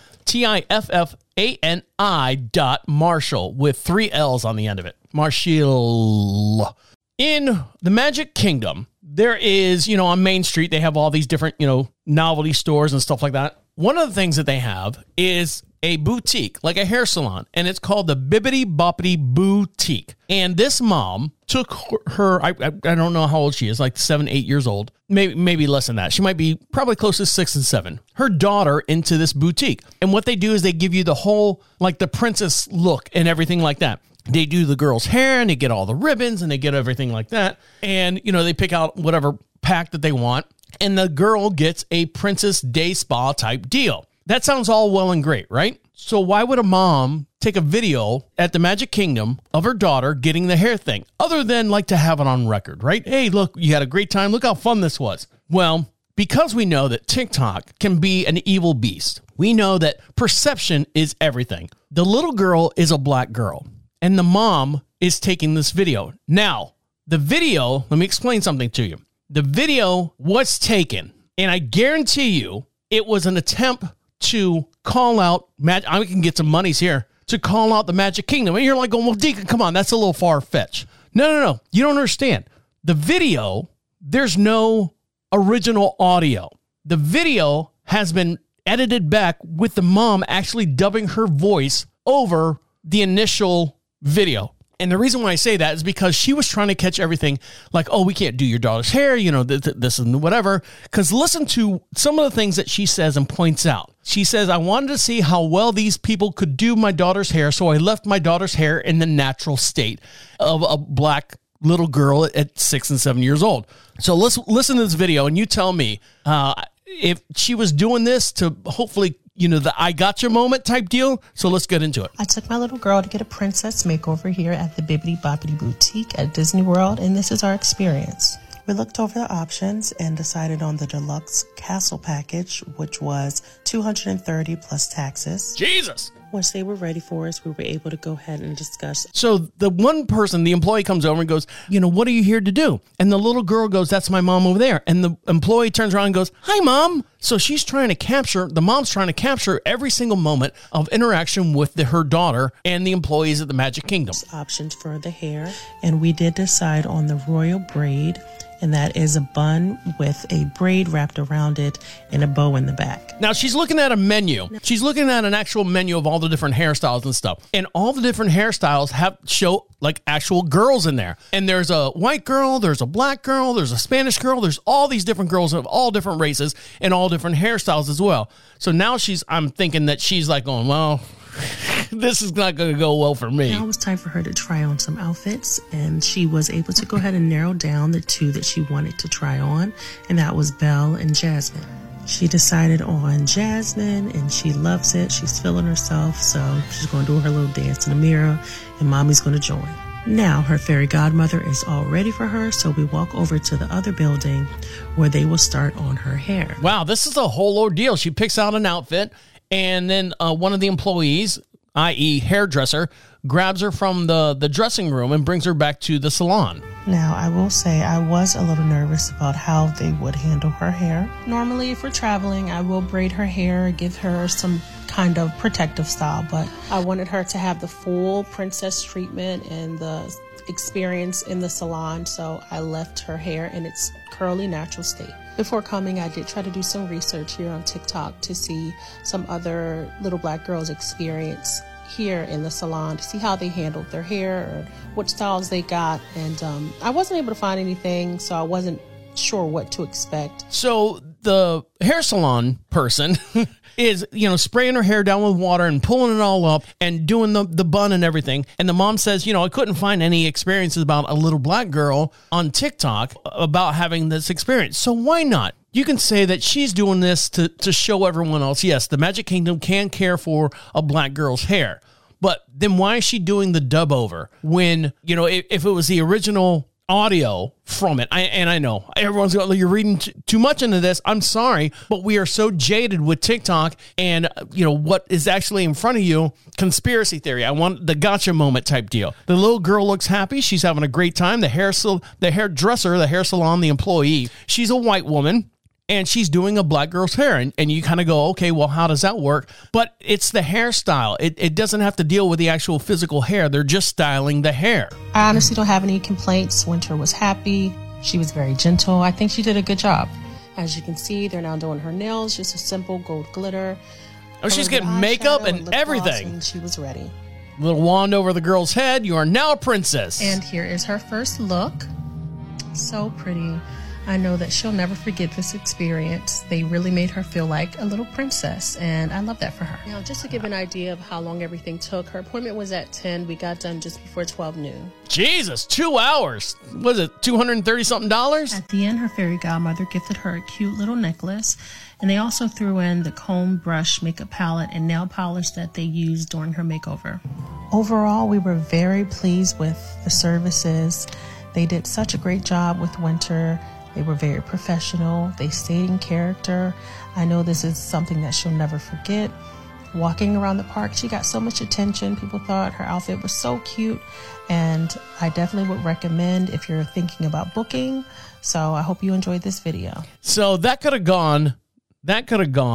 [SPEAKER 4] TIFFANI Marshall with 3 L's on the end of it. Marshall. In the Magic Kingdom, there is, on Main Street, they have all these different, novelty stores and stuff like that. One of the things that they have is a boutique, like a hair salon, and it's called the Bibbidi Boppity Boutique. And this mom took her, I don't know how old she is, like 7, 8 years old, maybe less than that. She might be probably close to 6 and 7. Her daughter into this boutique. And what they do is they give you the whole, like the princess look and everything like that. They do the girl's hair and they get all the ribbons and they get everything like that. And, they pick out whatever pack that they want. And the girl gets a princess day spa type deal. That sounds all well and great, right? So why would a mom take a video at the Magic Kingdom of her daughter getting the hair thing, other than like to have it on record, right? Hey, look, you had a great time. Look how fun this was. Well, because we know that TikTok can be an evil beast, we know that perception is everything. The little girl is a black girl, and the mom is taking this video. Now, the video, let me explain something to you. The video was taken, and I guarantee you it was an attempt to call out, I can get some monies here, to call out the Magic Kingdom. And you're like, well, Deacon, come on, that's a little far-fetched. No. You don't understand. The video, there's no original audio. The video has been edited back with the mom actually dubbing her voice over the initial video. And the reason why I say that is because she was trying to catch everything like, oh, we can't do your daughter's hair, this and whatever. Because listen to some of the things that she says and points out. She says, I wanted to see how well these people could do my daughter's hair, so I left my daughter's hair in the natural state of a black little girl at 6 and 7 years old. So let's listen to this video and you tell me if she was doing this to hopefully the I gotcha moment type deal. So let's get into it.
[SPEAKER 3] I took my little girl to get a princess makeover here at the Bibbidi Boppity Boutique at Disney World, and this is our experience. We looked over the options and decided on the deluxe castle package, which was $230 plus taxes.
[SPEAKER 4] Jesus!
[SPEAKER 3] Once they were ready for us, we were able to go ahead and discuss.
[SPEAKER 4] So the one person, the employee comes over and goes, what are you here to do? And the little girl goes, that's my mom over there. And the employee turns around and goes, hi, Mom. So the mom's trying to capture every single moment of interaction with her daughter and the employees at the Magic Kingdom.
[SPEAKER 3] Options for the hair. And we did decide on the royal braid. And that is a bun with a braid wrapped around it and a bow in the back.
[SPEAKER 4] Now, she's looking at a menu. She's looking at an actual menu of all the different hairstyles and stuff. And all the different hairstyles show like actual girls in there. And there's a white girl, there's a black girl, there's a Spanish girl. There's all these different girls of all different races and all different hairstyles as well. So now I'm thinking that she's like going, well, this is not going to go well for me.
[SPEAKER 3] Now it was time for her to try on some outfits, and she was able to go ahead and narrow down the 2 that she wanted to try on, and that was Belle and Jasmine. She decided on Jasmine, and she loves it. She's feeling herself, so she's going to do her little dance in the mirror, and Mommy's going to join. Now her fairy godmother is all ready for her, so we walk over to the other building where they will start on her hair.
[SPEAKER 4] Wow, this is a whole ordeal. She picks out an outfit, and then one of the employees, i.e. hairdresser, grabs her from the dressing room and brings her back to the salon.
[SPEAKER 3] Now, I will say I was a little nervous about how they would handle her hair. Normally, if we're traveling, I will braid her hair, give her some kind of protective style, but I wanted her to have the full princess treatment and the experience in the salon, so I left her hair in its curly natural state. Before coming, I did try to do some research here on TikTok to see some other little black girls' experience here in the salon, to see how they handled their hair or what styles they got, and I wasn't able to find anything, so I wasn't sure what to expect.
[SPEAKER 4] So the hair salon person is, spraying her hair down with water and pulling it all up and doing the bun and everything. And the mom says, I couldn't find any experiences about a little black girl on TikTok about having this experience. So why not? You can say that she's doing this to show everyone else, yes, the Magic Kingdom can care for a black girl's hair. But then why is she doing the dub over when, if it was the original audio from it? I know everyone's going, you're reading too much into this. I'm sorry, but we are so jaded with TikTok and what is actually in front of you. Conspiracy theory. I want the gotcha moment type deal. The little girl looks happy. She's having a great time. The hairdresser, the hair salon, the employee, she's a white woman. and she's doing a black girl's hair. And you kind of go, okay, well, how does that work? But it's the hairstyle. It doesn't have to deal with the actual physical hair. They're just styling the hair.
[SPEAKER 3] I honestly don't have any complaints. Winter was happy. She was very gentle. I think she did a good job. As you can see, they're now doing her nails, just a simple gold glitter.
[SPEAKER 4] Oh, she's getting makeup and everything.
[SPEAKER 3] And she was ready.
[SPEAKER 4] Little wand over the girl's head. You are now a princess.
[SPEAKER 3] And here is her first look. So pretty. I know that she'll never forget this experience. They really made her feel like a little princess, and I love that for her. Now, just to give an idea of how long everything took, her appointment was at 10. We got done just before 12 noon.
[SPEAKER 4] Jesus, 2 hours. Was it $230-something?
[SPEAKER 3] At the end, her fairy godmother gifted her a cute little necklace, and they also threw in the comb, brush, makeup palette, and nail polish that they used during her makeover. Overall, we were very pleased with the services. They did such a great job with Winter. They were very professional. They stayed in character. I know this is something that she'll never forget. Walking around the park, she got so much attention. People thought her outfit was so cute. And I definitely would recommend if you're thinking about booking. So I hope you enjoyed this video.
[SPEAKER 4] So that could have gone bad.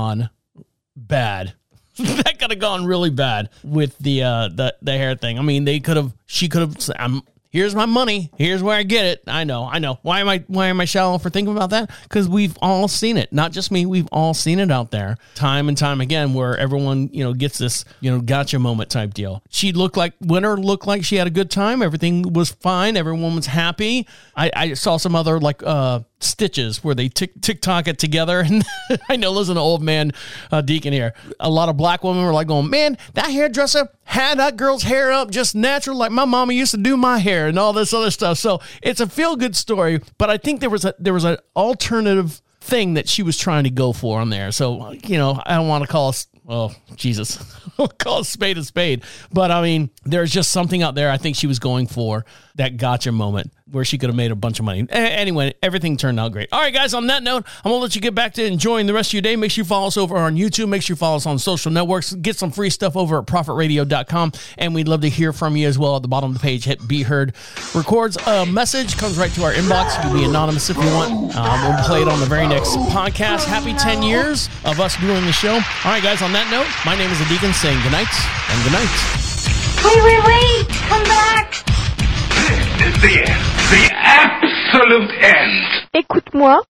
[SPEAKER 4] That could have gone really bad with the hair thing. I mean, she could have, here's my money. Here's where I get it. I know. Why am I shallow for thinking about that? Because we've all seen it. Not just me. We've all seen it out there time and time again where everyone, gets this, gotcha moment type deal. Winter looked like she had a good time. Everything was fine. Everyone was happy. I saw some other stitches where they TikTok it together. And I know there's an old man deacon here. A lot of black women were going, man, that hairdresser had that girl's hair up just natural like my mama used to do my hair and all this other stuff. So it's a feel-good story, but I think there was an alternative thing that she was trying to go for on there. So, I don't want to call us, oh, Jesus, call a spade, but I mean, there's just something out there I think she was going for, that gotcha moment where she could have made a bunch of money. Anyway, everything turned out great. All right, guys, on that note, I'm going to let you get back to enjoying the rest of your day. Make sure you follow us over on YouTube. Make sure you follow us on social networks. Get some free stuff over at profitradio.com, and we'd love to hear from you as well. At the bottom of the page, hit Be Heard. Records a message, comes right to our inbox. You can be anonymous if you want. We'll play it on the very next podcast. Happy 10 years of us doing the show. All right, guys, on that note, my name is the Deacon saying goodnight and goodnight.
[SPEAKER 5] Wait, come back.
[SPEAKER 9] This is the end. The absolute end.
[SPEAKER 5] Écoute-moi.